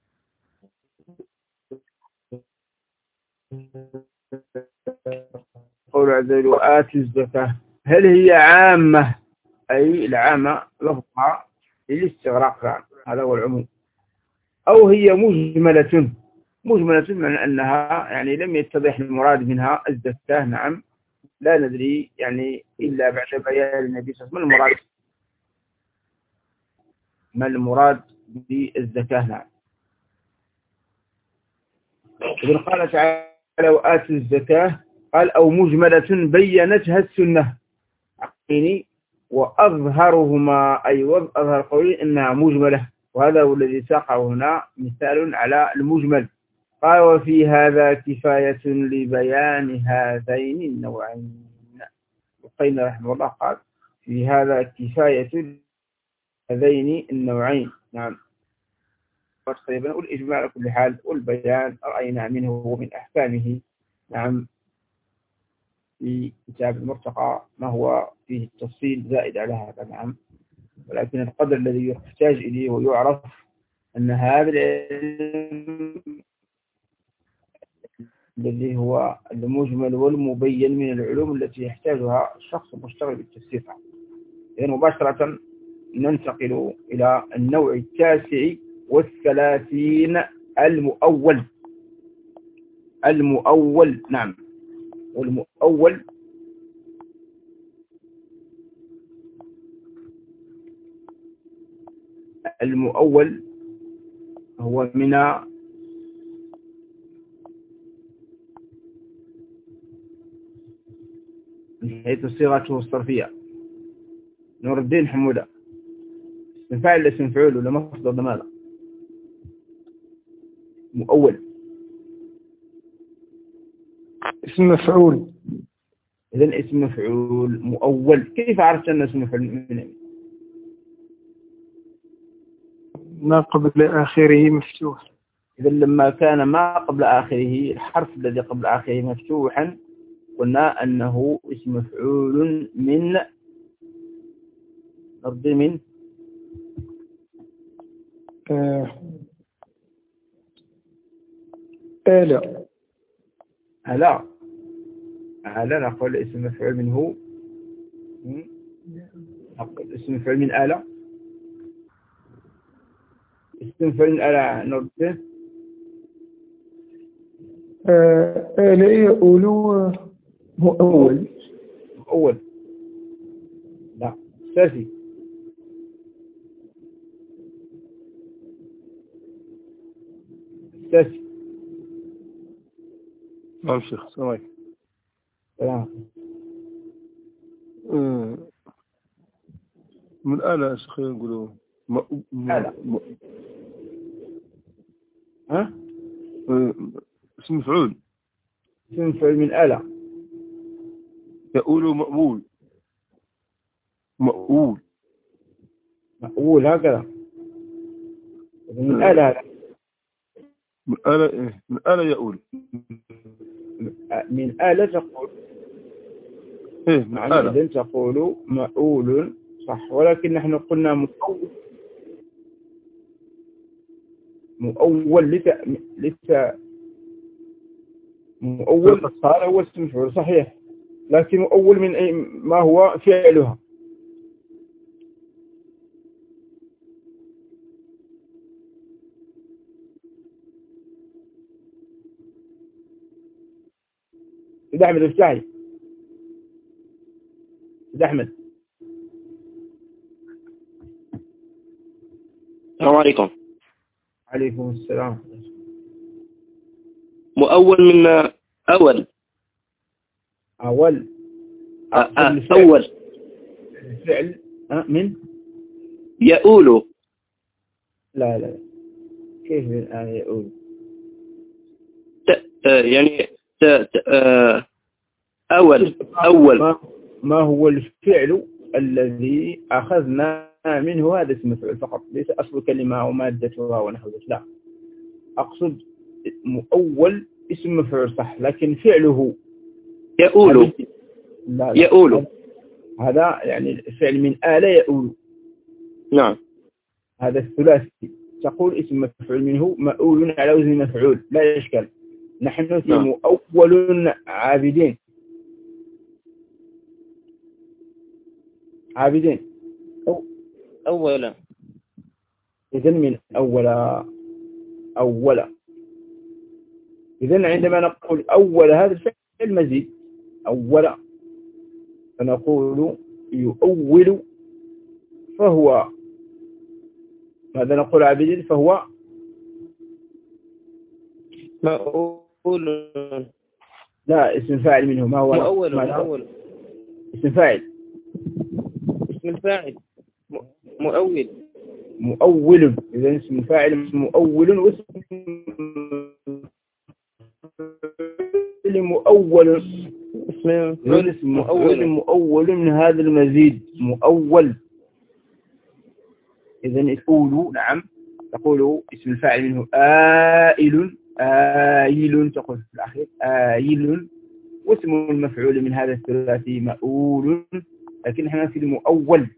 قول عز وجل وآتوا الزكاة هل هي عامة، أي العامة لفظها للاستغراق، هذا هو العموم، أو هي مجملة من أنها يعني لم يتضح المراد منها الزكاة. نعم، لا ندري يعني إلا بعد بيان النبي صلى الله عليه وسلم ما المراد بالزكاة. نعم. إذن قال تعالى وآتوا الزكاة قال أو مجملة بينتها السنة، يعني وأظهرهما أي أظهر قولي إنها مجملة، وهذا هو الذي ساقه هنا مثال على المجمل. قال وفي هذا كفاية لبيان هذين النوعين. وقيل رحمه الله قال في هذا كفاية هذين النوعين. نعم. تقريبا والإجماع على كل حال والبيان رأينا منه ومن أحكامه. نعم، في كتاب المرتقى ما هو فيه التفصيل زائد على هذا. نعم، ولكن القدر الذي يحتاج إليه ويعرف أن هذا العلم الذي هو المجمل والمبين من العلوم التي يحتاجها الشخص المشتغل بالتفسير. إذن مباشرة ننتقل إلى النوع 39 المؤول. نعم، والمؤول هو من من حيث صيغته الصرفية. نور الدين حمودة، اسم فاعل ولا اسم مفعول ولا مصدر ولا ماذا؟ مؤول. اسم مفعول. إذن اسم مفعول مؤول. كيف عرفت أنه اسم مفعول من ما قبل آخره مفتوح. إذا لما كان ما قبل آخره الحرف الذي قبل آخره مفتوحا قلنا أنه اسم مفعول من أرض من آلة. آلة نقول اسم مفعول منه. نقول اسم مفعول من آلة. اسم مفعول من آلة نرده. آلة يقول مؤول. مؤول. لا ثلاثي. ثلاثي. نعم شيخ السلام عليكم. سلام. من آلة يا شيخ نقولوا آلة. ها؟ اسم مفعول. اسم مفعول من آلة. يقول مأمول. مأول هكذا. من آلة هذا. من آلة يقول. من آلة تقول. من آلة. إذن تقول مأول صح، ولكن نحن قلنا مؤول مؤول صار هو اسم مفعول صحيح، لكن مؤول من أي ما هو فعلها. سيد أحمد افتحي. سيد أحمد. السلام عليكم. عليكم السلام. مؤول من أول. أول. أول. الفعل من يؤول. لا كيف من يؤول؟ يعني أول. ما هو الفعل الذي أخذنا منه هذا اسم مفعول فقط، ليس أصل كلمة ومادتها ونحو ذلك. لا، أقصد مؤول اسم مفعول صح، لكن فعله يؤول. لا. يؤول هذا يعني الفعل من آلة يؤول. نعم. هذا الثلاثي تقول اسم مفعول منه مؤول على وزن مفعول لا إشكال. نحن في مؤول عابدين. أولا. إذن من أولا. إذن عندما نقول أول هذا الفعل مزيد أولا، فنقول يؤول فهو ماذا نقول عابدين؟ فهو مؤول. لا، اسم فاعل منه. ما هو مؤول. اسم فاعل. اسم الفاعل مؤول. إذا اسم الفاعل مؤول واسم مؤول. اسم مؤول من هذا المزيد مؤول. إذا يقول نعم تقول اسم الفاعل منه آيل تقول في الأخير آيل، واسم المفعول من هذا الثلاثي مؤول. لكن نحن في المؤول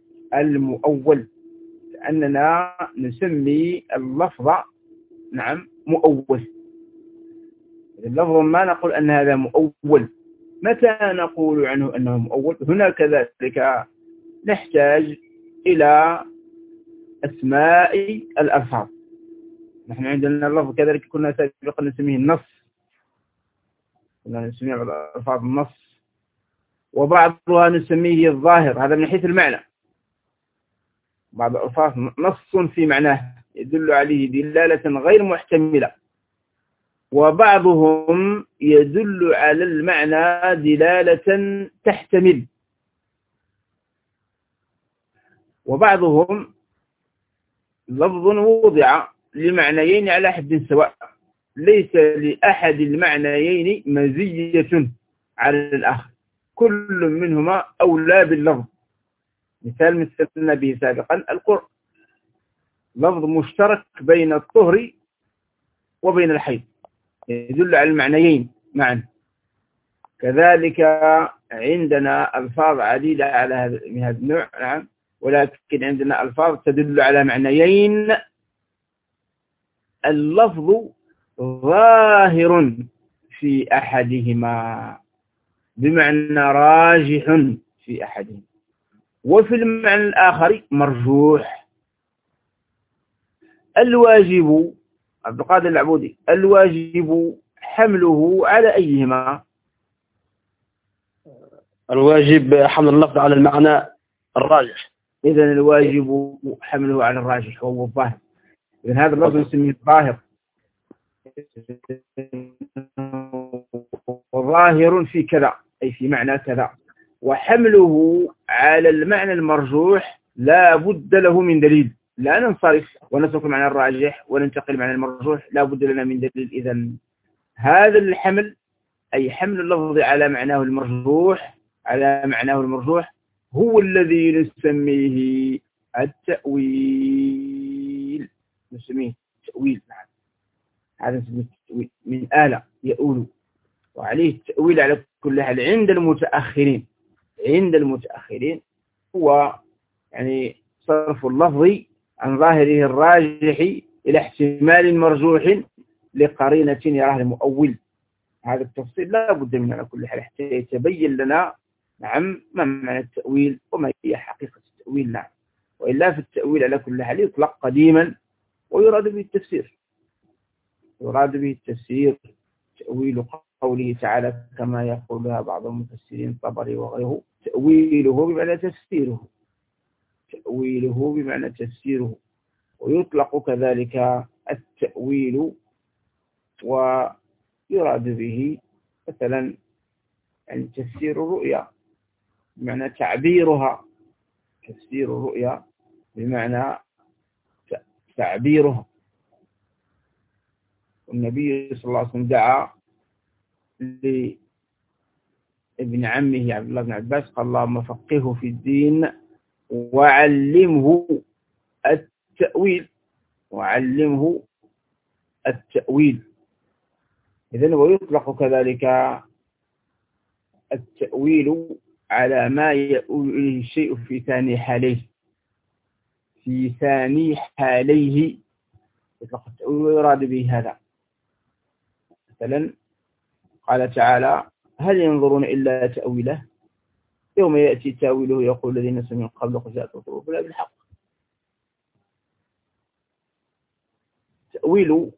لأننا نسمي اللفظ نعم مؤول. اللفظ ما نقول أن هذا مؤول. متى نقول عنه أنه مؤول؟ هنا كذلك نحتاج إلى أسماء الألفاظ. نحن عندنا اللفظ كذلك كنا سابقا نسميه النص، كنا نسميه الألفاظ النص، وبعضها نسميه الظاهر، هذا من حيث المعنى. بعض الألفاظ نص في معناه يدل عليه دلالة غير محتملة، وبعضهم يدل على المعنى دلالة تحتمل، وبعضهم لفظ وضع لمعنيين على حد سواء، ليس لأحد المعنيين مزية على الآخر، كل منهما أولى باللفظ. مثال مثلنا به سابقا القرء، لفظ مشترك بين الطهر وبين الحيض، يدل على المعنيين معا. كذلك عندنا ألفاظ عديدة على من هذا النوع، نعم، ولكن عندنا ألفاظ تدل على معنيين، اللفظ ظاهر في أحدهما بمعنى راجح في أحدهما، وفي المعنى الآخر مرجوح. الواجب، عبد القادر العبودي، الواجب حمله على أيهما؟ الواجب حمل اللفظ على المعنى الراجح. إذن الواجب حمله على الراجح وهو الظاهر. إذن هذا اللفظ نسميه الظاهر، وظاهر في كذا أي في معنى كذا. وحمله على المعنى المرجوح لا بد له من دليل، لا ننصرف ونترك المعنى الراجح وننتقل المعنى المرجوح، لا بد لنا من دليل. إذن هذا الحمل أي حمل اللفظ على معناه المرجوح هو الذي نسميه التأويل. نسميه التأويل، هذا نسميه التأويل من آلة يؤول، وعليه التأويل على كل حال عند المتأخرين هو يعني صرف اللفظ عن ظاهره الراجح إلى احتمال مرجوح لقرينة يراها المؤول. هذا التفصيل لا بد منه على كل حال حتى يتبين لنا نعم ما معنى التأويل وما هي حقيقة التأويل. نعم، وإلا في التأويل على كل حال يطلق قديما ويراد به التفسير، تأويل قوله تعالى كما يقولها بعض المفسرين الطبري وغيره، تأويله بمعنى تفسيره، ويطلق كذلك التأويل ويراد به مثلا يعني تفسير الرؤيا بمعنى تعبيرها، تفسير الرؤيا بمعنى تعبيرها. والنبي صلى الله عليه وسلم دعا لابن عمه عبد الله بن عباس قال اللهم فقهه في الدين وعلمه التأويل. إذن ويطلق كذلك التأويل على ما يؤول إليه الشيء في ثاني حاليه يطلق التأويل ويراد به هذا. مثلا قال تعالى هل ينظرون إلا تأويله يوم يأتي تأويله يقول الذين نسوا من قبل قد جاءت رسلنا بالحق. تأويل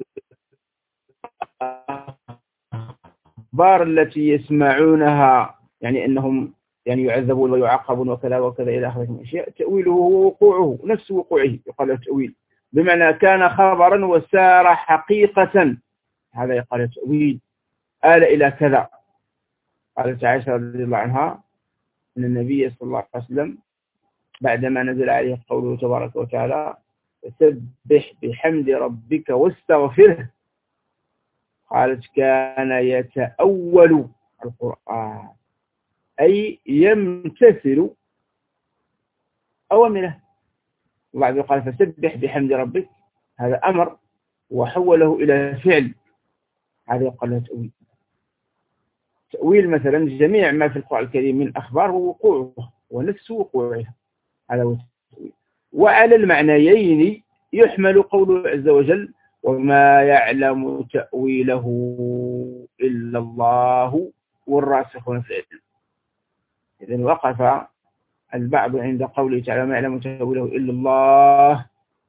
الأخبار التي يسمعونها يعني أنهم يعني يعذبون ويعاقبون وكذا وكذا إلى آخره من الأشياء، تأويله هو وقوعه نفس وقوعه يقال التأويل، بمعنى كان خبرا وسار حقيقة، هذا يقال التأويل. آل إلى كذا. قالت عائشة رضي الله عنها أن النبي صلى الله عليه وسلم بعدما نزل عليه قوله تبارك وتعالى فسبح بحمد ربك واستغفره، قالت كان يتأول القرآن أي يمتثل أوامره. وبعد قال فسبح بحمد ربك، هذا أمر وحوله إلى فعل، هذا يقال له تأويل. تأويل مثلا جميع ما في القرآن الكريم من أخبار ووقوعه ونفس وقوعها، هذا هو التأويل. وعلى المعنيين يحمل قوله عز وجل وما يعلم تأويله إلا الله والراسخون في العلم. إذن وقف البعض عند قوله تعالى ما يعلم تأويله إلا الله،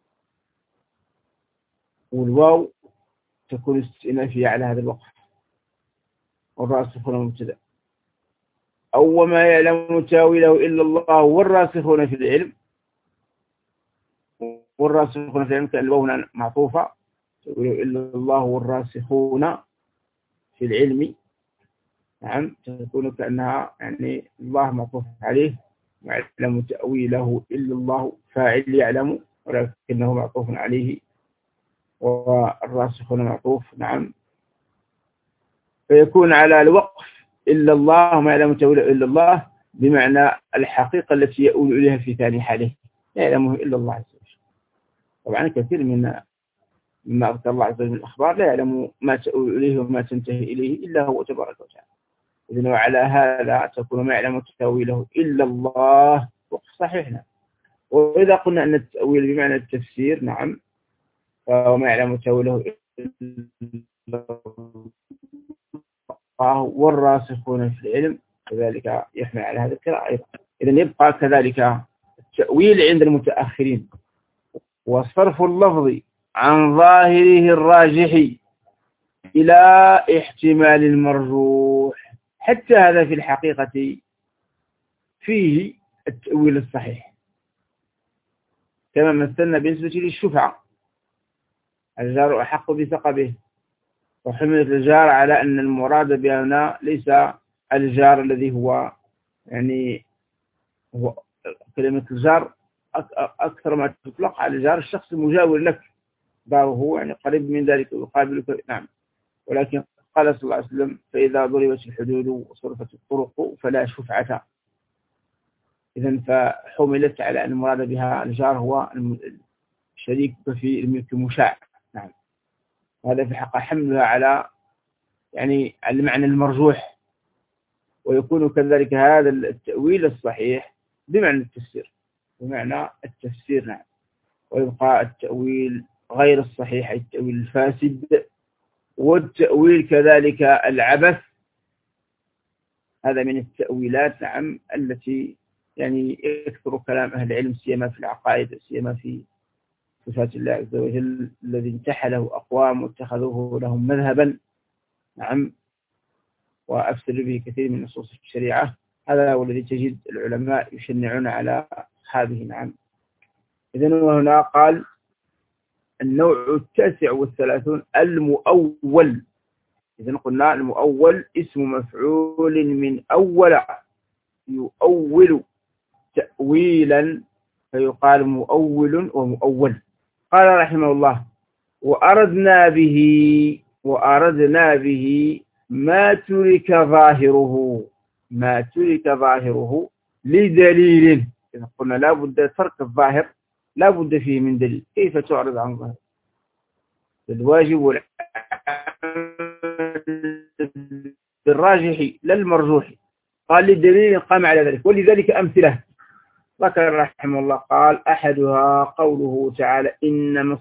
والواو تكون استئنافية على هذا الوقف، والراسخون مبتدأ. أو وما يعلم تأويله إلا الله والراسخون في العلم، والراسخون في العلم كان الواو هنا معطوفة تأويله إلا الله والراسخون في العلم. نعم، تكون كأنها يعني الله معطوف عليه، يعلم تأويله إلا الله فاعل يعلم، ولكنه معطوف عليه، والراسخون معطوف. نعم، فيكون على الوقف إلا الله ما يعلم تأويله إلا الله، بمعنى الحقيقة التي يؤول إليها في ثاني حاله لا يعلمه إلا الله عز وجل. طبعا كثير مما أذكر الله عز وجل من الأخبار لا يعلم ما تؤول إليه وما تنتهي إليه إلا هو تبارك وتعالى. إذن وعلى هذا تكون ما يعلم تأويله إلا الله وقف صحيحنا. وإذا قلنا أن التأويل بمعنى التفسير، نعم، فهو ما يعلم تأويله إلا الله والراسخون في العلم، كذلك يحمل على هذا القراءة أيضا. إذن يبقى كذلك التأويل عند المتأخرين وصرف اللفظ عن ظاهره الراجح إلى احتمال المرجوح، حتى هذا في الحقيقة فيه التأويل الصحيح، كما مثلنا بالنسبة للشفعة، الجار أحق بثقبه، وحملت الجار على أن المراد بأننا ليس الجار الذي هو يعني هو كلمة الجار أكثر ما تطلق على الجار الشخص المجاور لك، داره يعني قريب من ذلك ويقابلك. نعم، ولكن قال صلى الله عليه وسلم: فإذا ضربت الحدود وصرفت الطرق فلا شفعة. إذن فحملت على أن المراد بها الجار هو الشريك في الملك المشاع. نعم، هذا في حق حملها على يعني المعنى المرجوح، ويكون كذلك هذا التأويل الصحيح بمعنى التفسير. نعم، ويبقى التأويل غير الصحيح، التأويل الفاسد، والتأويل كذلك العبث، هذا من التأويلات. نعم، التي يعني يكثر كلام أهل العلم، سيما في العقائد، سيما في صفات الله عز وجل، الذي انتحله أقوام واتخذوه لهم مذهبا. نعم، وأفسر به كثير من نصوص الشريعة. هذا هو الذي تجد العلماء يشنعون على أصحابه. نعم، إذن وهنا قال: النوع 39 المؤول. إذن قلنا المؤول اسم مفعول من أول، يؤول تأويلا، فيقال مؤول ومؤول. قال رحمه الله: وأردنا به ما ترك ظاهره لدليل. إذا قلنا لا بد ترك الظاهر، لا بد فيه من دليل. كيف تعرض عن ظاهر؟ الواجب بالراجح لا المرجوح. قال للدليل قام على ذلك، ولذلك أمثلة ذكر رحمه الله. قال: أحدها قوله تعالى: إنما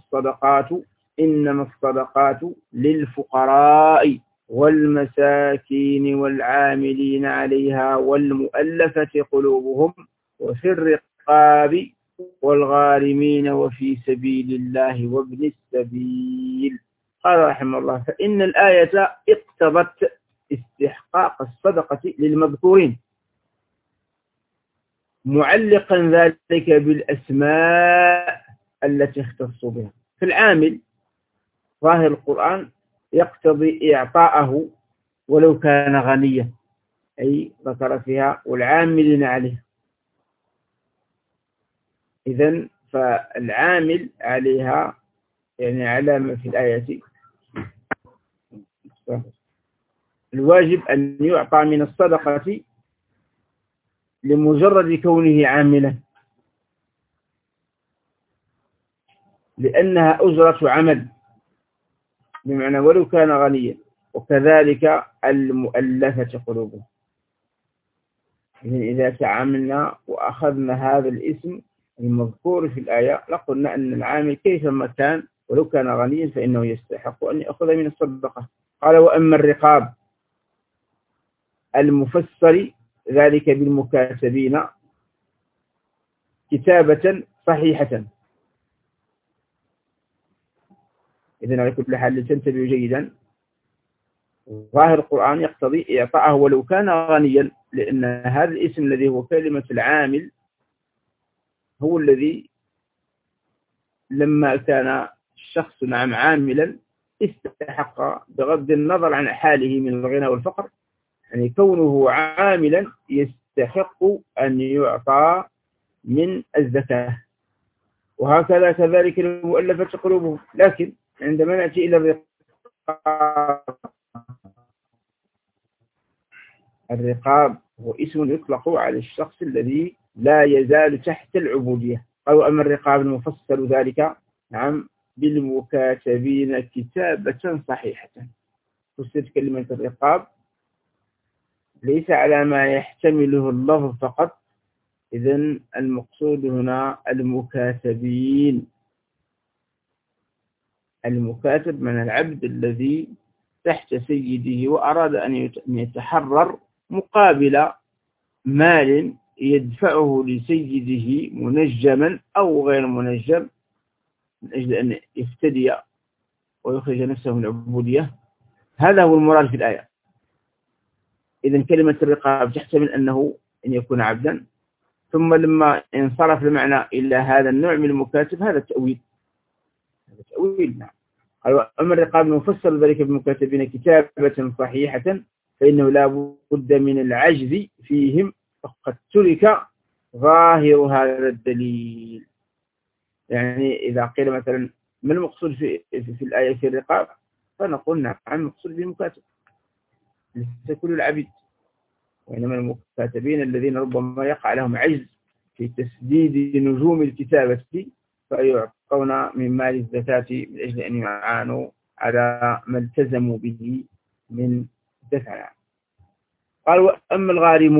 الصدقات للفقراء والمساكين والعاملين عليها والمؤلفة قلوبهم وفي الرقاب والغارمين وفي سبيل الله وابن السبيل. قال رحمه الله: فإن الآية اقتضت استحقاق الصدقة للمذكورين، معلقا ذلك بالأسماء التي اختصوا بها. فالعامل ظاهر القرآن يقتضي إعطاءه ولو كان غنيا، أي ذكر فيها والعاملين عليه. إذن فالعامل عليها يعني علامة في الآية. الواجب أن يعطى من الصدقة لمجرد كونه عاملا، لأنها أجرة عمل، بمعنى ولو كان غنيا. وكذلك المؤلفة قلوبهم. إذا تعاملنا وأخذنا هذا الاسم المذكور في الآية لقلنا أن العامل كيفما كان ولو كان غنيا فإنه يستحق أن يأخذ من الصدقة. قال: وأما الرقاب المفسر ذلك بالمكاتبين كتابة صحيحة. إذن على كل حال لتنتبه جيدا، ظاهر القرآن يقتضي إعطاءه ولو كان غنيا، لأن هذا الاسم الذي هو كلمة العامل هو الذي لما كان الشخص نعم عاملا استحق بغض النظر عن حاله من الغنى والفقر، يعني كونه عاملا يستحق أن يعطى من الزكاة. وهكذا كذلك المؤلفة قلوبهم. لكن عندما نأتي إلى الرقاب هو اسم يطلق على الشخص الذي لا يزال تحت العبودية. أو أما الرقاب المفصل ذلك نعم بالمكاتبين كتابة صحيحة. فسرت كلمة الرقاب ليس على ما يحتمله اللفظ فقط، إذن المقصود هنا المكاتبين. المكاتب من العبد الذي تحت سيده وأراد أن يتحرر مقابل مال يدفعه لسيده منجما أو غير منجم من أجل أن يفتدي ويخرج نفسه من العبودية. هذا هو المراد في الآية. إذن كلمة الرقاب تحتمل أنه أن يكون عبدا، ثم لما انصرف المعنى إلى هذا النوع من المكاتب هذا التأويل. هذا تأويل نعم. أما الرقاب المفسر ذلك بالمكاتبين كتابة صحيحة فإنه لا بد من العجز فيهم، فقد ترك ظاهر هذا الدليل. يعني إذا قيل مثلا ما المقصود في الآية في الرقاب، فنقول نعم المقصود بالمكاتب ليس كل العبيد، وإنما المكاتبين الذين ربما يقع لهم عجز في تسديد نجوم الكتابة فيعطون من مال الزكاة من أجل أن يعانوا على ما التزموا به من دفع. قالوا أما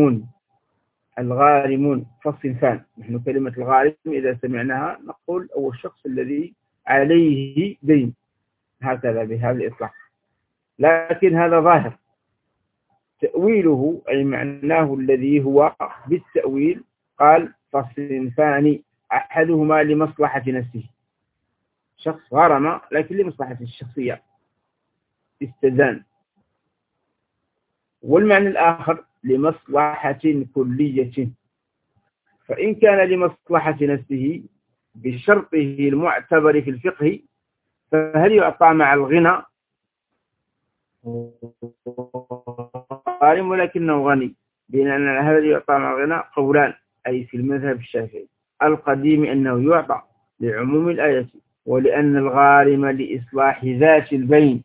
الغارمون فالصنفان. نحن كلمة الغارم إذا سمعناها نقول هو الشخص الذي عليه دين، هكذا بهذا الإطلاق، لكن هذا ظاهر. تأويله أي معناه الذي هو بالتأويل قال فالصنفان أحدهما لمصلحة نفسه، شخص غرم لكن لمصلحة الشخصية استدان، والمعنى الآخر لمصلحة كلية. فإن كان لمصلحة نفسه بشرطه المعتبر في الفقه فهل يعطى مع الغنى غارم ولكنه غني؟ بأن هذا يعطى مع الغنى قولان، أي في المذهب الشافعي القديم أنه يعطى لعموم الآية، ولأن الغارم لإصلاح ذات البين،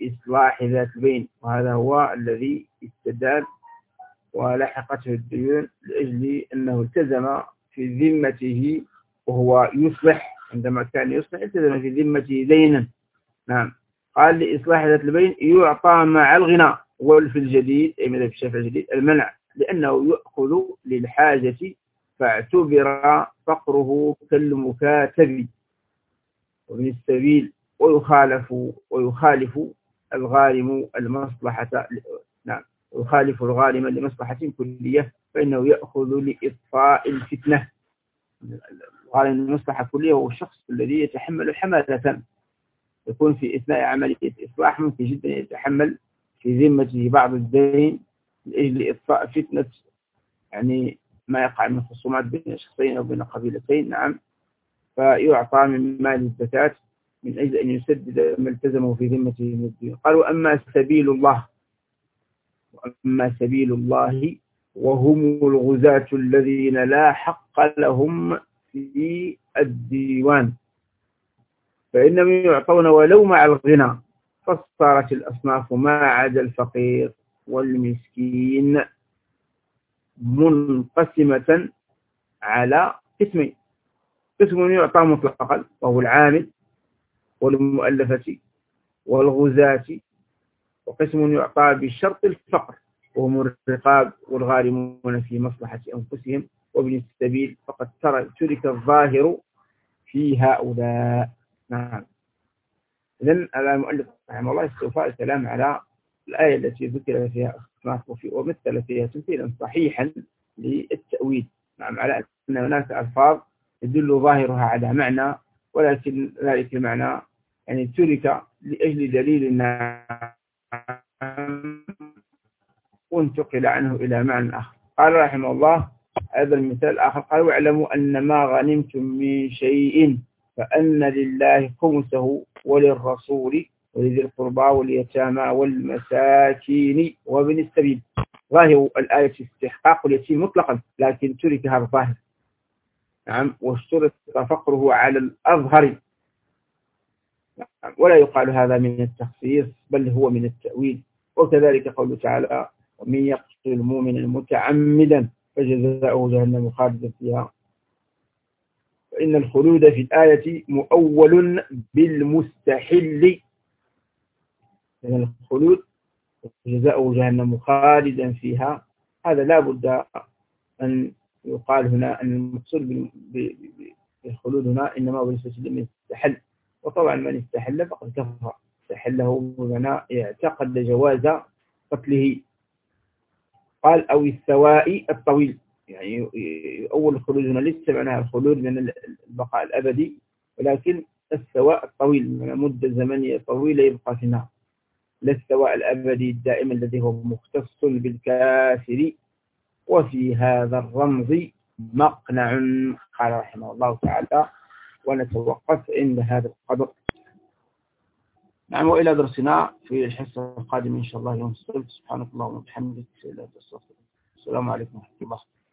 وهذا هو الذي استدان ولحقته الديون لأجل أنه التزم في ذمته وهو يصلح. عندما كان يصلح التزم في ذمته دينا. نعم قال لإصلاح ذات البين يعطى مع الغنى. وفي الجديد أي مذهب الشافعي الجديد المنع، لأنه يأخذ للحاجة فاعتبر فقره كالمكاتب ومن السبيل، ويخالف الغارم المصلحة. نعم ويخالف الغارم لمصلحة كلية فإنه يأخذ لإطفاء الفتنة. الغارم لمصلحة كلية هو الشخص الذي يتحمل حمالة، يكون في أثناء عملية إصلاح ممكن جدا يتحمل في ذمته بعض الدين لأجل إطفاء فتنة، يعني ما يقع من خصومات بين شخصين أو بين قبيلتين. نعم فيعطى من مال الزكاة من أجل أن يسدد ما التزمه في ذمته من الدين. قالوا أما سبيل الله وهم الغزاة الذين لا حق لهم في الديوان فإنهم يعطون ولو مع الغنى، فصارت الأصناف ما عدا الفقير والمسكين منقسمة على قسمين: قسم يعطى مطلقا وهو العامل والمؤلفة والغزاة، وقسم يعطى بشرط الفقر وهم الرقاب والغارمون في مصلحة أنفسهم وابن السبيل، فقد ترك الظاهر في هؤلاء. نعم إذن المؤلف رحمه الله استوفى الكلام على الآية التي ذكر فيها أصناف ومثل فيها تمثيلا صحيحا للتأويل. نعم على أن هناك ألفاظ يدل ظاهرها على معنى، ولكن ذلك المعنى يعني ترك لأجل دليل وانتقل عنه إلى معنى آخر. قال رحمه الله هذا المثال الآخر قال: واعلموا أن ما غنمتم من شيء فأن لله خمسه وللرسول ولذي القربى واليتامى والمساكين وابن السبيل. ظاهر الآية استحقاق اليتيم مطلقا، لكن ترك هذا الظاهر. نعم، واشترط فقره على الأظهر، ولا يقال هذا من التخصيص بل هو من التأويل. وكذلك قوله تعالى: ومن يقتل مؤمنا متعمدا فجزاؤه جهنم خالدا فيها. فإن الخلود في الآية مؤول بالمستحل، يعني الخلود جزاؤه جهنم خالدا فيها، هذا لا بد أن يقال هنا أن المقصود بالخلود هنا إنما هو من استحل. وطبعا من استحل فقد كفر، استحله بمعنى اعتقد جواز قتله. قال: أو السواء الطويل، يعني أول الخلود هنا ليس معناها الخلود من البقاء الأبدي، ولكن السواء الطويل من مدة زمنية طويلة يبقى في النار، لا السواء الأبدي الدائم الذي هو مختص بالكافر. وفي هذا الرمز مقنع. قال رحمه الله تعالى: ونتوقف عند هذا القدر. نعم، وإلى درسنا في الحصة القادمة إن شاء الله يوم السبت. سبحانك اللهم وبحمدك، لا إله إلا أنت، السلام عليكم ورحمة الله.